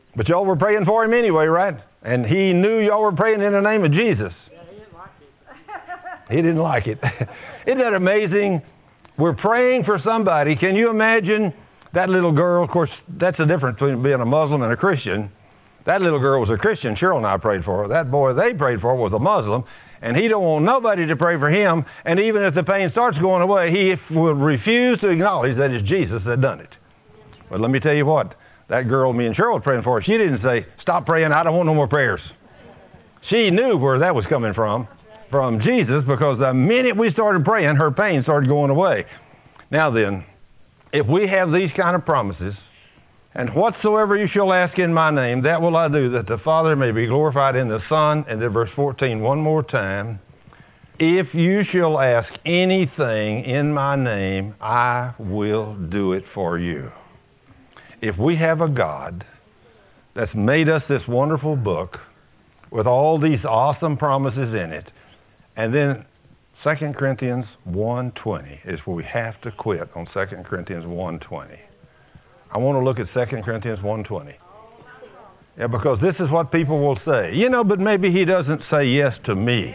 But y'all were praying for him anyway, right? And he knew y'all were praying in the name of Jesus. Yeah, he didn't like it. He didn't like it. Isn't that amazing? We're praying for somebody. Can you imagine that little girl? Of course, that's the difference between being a Muslim and a Christian. That little girl was a Christian. Cheryl and I prayed for her. That boy they prayed for was a Muslim. And he don't want nobody to pray for him. And even if the pain starts going away, he will refuse to acknowledge that it's Jesus that done it. But let me tell you what. That girl me and Cheryl were praying for, she didn't say, stop praying, I don't want no more prayers. She knew where that was coming from Jesus, because the minute we started praying, her pain started going away. Now then, if we have these kind of promises, and whatsoever you shall ask in my name, that will I do, that the Father may be glorified in the Son. And then verse 14, one more time. If you shall ask anything in my name, I will do it for you. If we have a God that's made us this wonderful book with all these awesome promises in it, and then 2 Corinthians 1:20 is where we have to quit on 2 Corinthians 1:20. I want to look at 2 Corinthians 1:20. Yeah, because this is what people will say. You know, but maybe he doesn't say yes to me.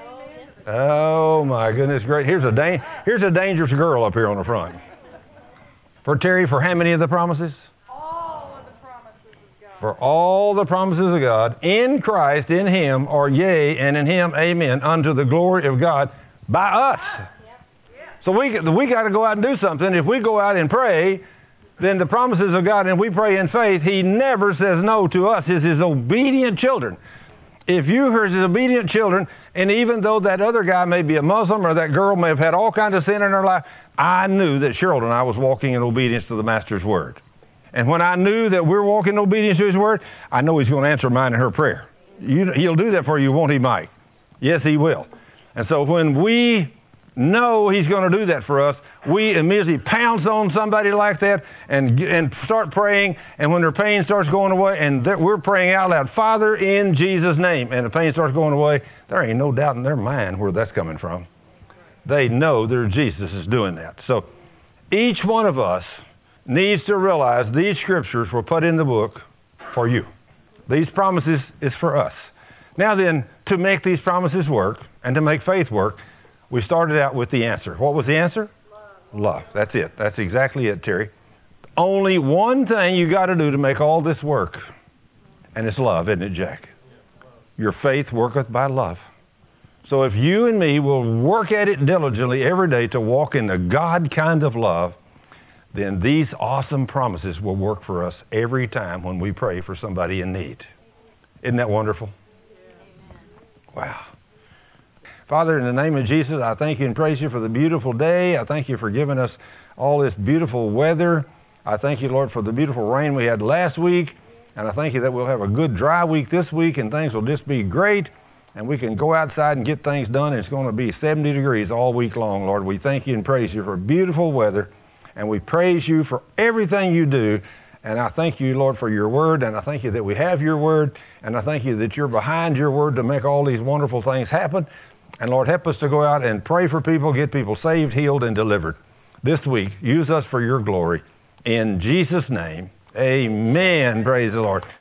Oh, my goodness, great. Here's a dangerous girl up here on the front. For Terry, for how many of the promises? All of the promises of God. For all the promises of God, in Christ, in him, are yea, and in him, amen, unto the glory of God by us. So we got to go out and do something. If we go out and pray, then the promises of God, and we pray in faith, he never says no to us as his obedient children. If you are his obedient children, and even though that other guy may be a Muslim or that girl may have had all kinds of sin in her life, I knew that Cheryl and I was walking in obedience to the Master's word. And when I knew that we're walking in obedience to his word, I know he's going to answer mine and her prayer. He'll do that for you, won't he, Mike? Yes, he will. And so when we know he's going to do that for us, we immediately pounce on somebody like that and start praying. And when their pain starts going away, and we're praying out loud, Father, in Jesus' name, and the pain starts going away, there ain't no doubt in their mind where that's coming from. They know that Jesus is doing that. So each one of us needs to realize these scriptures were put in the book for you. These promises is for us. Now then, to make these promises work and to make faith work, we started out with the answer. What was the answer? Love. That's it. That's exactly it, Terry. Only one thing you got to do to make all this work, and it's love, isn't it, Jack? Your faith worketh by love. So if you and me will work at it diligently every day to walk in the God kind of love, then these awesome promises will work for us every time when we pray for somebody in need. Isn't that wonderful? Wow. Father, in the name of Jesus, I thank you and praise you for the beautiful day. I thank you for giving us all this beautiful weather. I thank you, Lord, for the beautiful rain we had last week. And I thank you that we'll have a good dry week this week and things will just be great. And we can go outside and get things done. And it's going to be 70 degrees all week long, Lord. We thank you and praise you for beautiful weather. And we praise you for everything you do. And I thank you, Lord, for your word. And I thank you that we have your word. And I thank you that you're behind your word to make all these wonderful things happen. And Lord, help us to go out and pray for people, get people saved, healed, and delivered. This week, use us for your glory. In Jesus' name, amen. Praise the Lord.